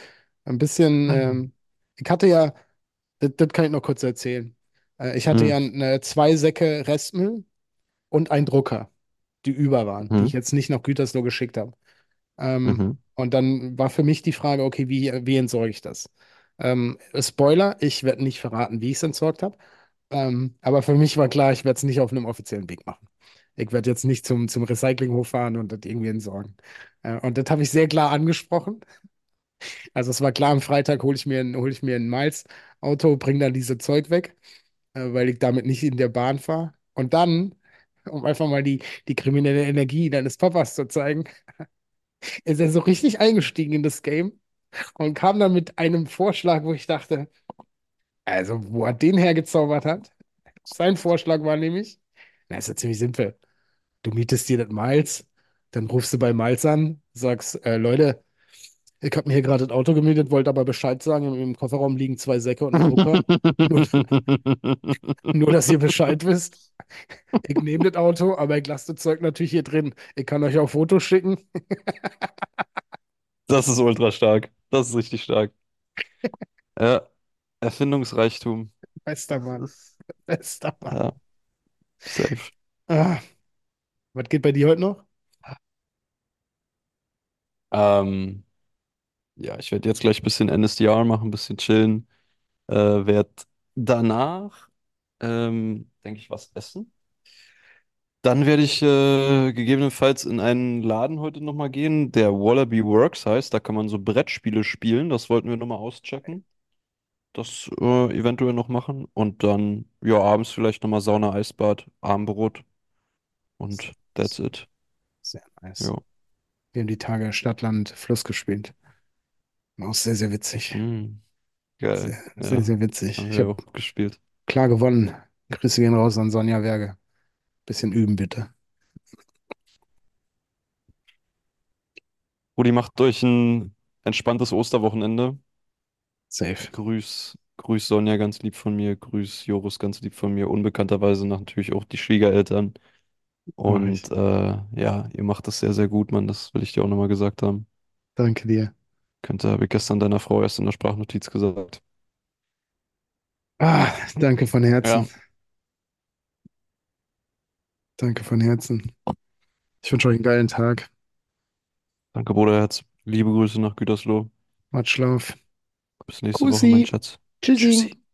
ich hatte ja, das kann ich noch kurz erzählen. Ich hatte Mhm. ja zwei Säcke Restmüll und einen Drucker, die über waren, die ich Mhm. jetzt nicht nach Gütersloh geschickt habe. Mhm. Und dann war für mich die Frage, okay, wie entsorge ich das? Spoiler, ich werde nicht verraten, wie ich es entsorgt habe. Aber für mich war klar, ich werde es nicht auf einem offiziellen Weg machen. Ich werde jetzt nicht zum Recyclinghof fahren und das irgendwie entsorgen. Und das habe ich sehr klar angesprochen. Also es war klar, am Freitag hol ich mir ein Miles-Auto, bringe dann diese Zeug weg, weil ich damit nicht in der Bahn fahre. Und dann, um einfach mal die kriminelle Energie deines Papas zu zeigen, ist er so richtig eingestiegen in das Game und kam dann mit einem Vorschlag, wo ich dachte, also wo er den hergezaubert hat. Sein Vorschlag war nämlich, na, ist ja ziemlich simpel. Du mietest dir das Miles, dann rufst du bei Miles an, sagst, Leute, ich habe mir hier gerade das Auto gemietet, wollte aber Bescheid sagen, im Kofferraum liegen zwei Säcke und ein Drucker. Nur, nur, dass ihr Bescheid wisst. Ich nehme das Auto, aber ich lasse das Zeug natürlich hier drin. Ich kann euch auch Fotos schicken. Das ist ultra stark. Das ist richtig stark. Ja, Erfindungsreichtum. Bester Das Mann. ist, Bester Mann. ja, safe. Ah, was geht bei dir heute noch? Ähm, ja, ich werde jetzt gleich ein bisschen NSDR machen, ein bisschen chillen. Werde danach, denke ich, was essen. Dann werde ich gegebenenfalls in einen Laden heute nochmal gehen, der Wallaby Works heißt. Da kann man so Brettspiele spielen. Das wollten wir nochmal auschecken. Das eventuell noch machen. Und dann, ja, abends vielleicht nochmal Sauna, Eisbad, Abendbrot und that's it. Sehr nice. Ja. Wir haben die Tage Stadtland Fluss gespielt. War auch sehr, sehr witzig. Mm, geil. Sehr, sehr, Ja, sehr witzig. haben Ich wir habe auch gespielt. klar gewonnen. Grüße gehen raus an Sonja Werge. Bisschen üben, bitte. Rudi, macht euch ein entspanntes Osterwochenende. Safe. Grüß Sonja ganz lieb von mir. Grüß Joris ganz lieb von mir. Unbekannterweise natürlich auch die Schwiegereltern. Mach ich. Und ja, ihr macht das sehr, sehr gut, Mann. Das will ich dir auch nochmal gesagt haben. Danke dir. Habe ich gestern deiner Frau erst in der Sprachnotiz gesagt. Ah, danke von Herzen. Ja, Danke von Herzen. Ich wünsche euch einen geilen Tag. danke, Bruderherz. Liebe Grüße nach Gütersloh. Macht Schlaf. Bis nächste Woche, mein Kussi. Schatz. Tschüssi. Tschüssi.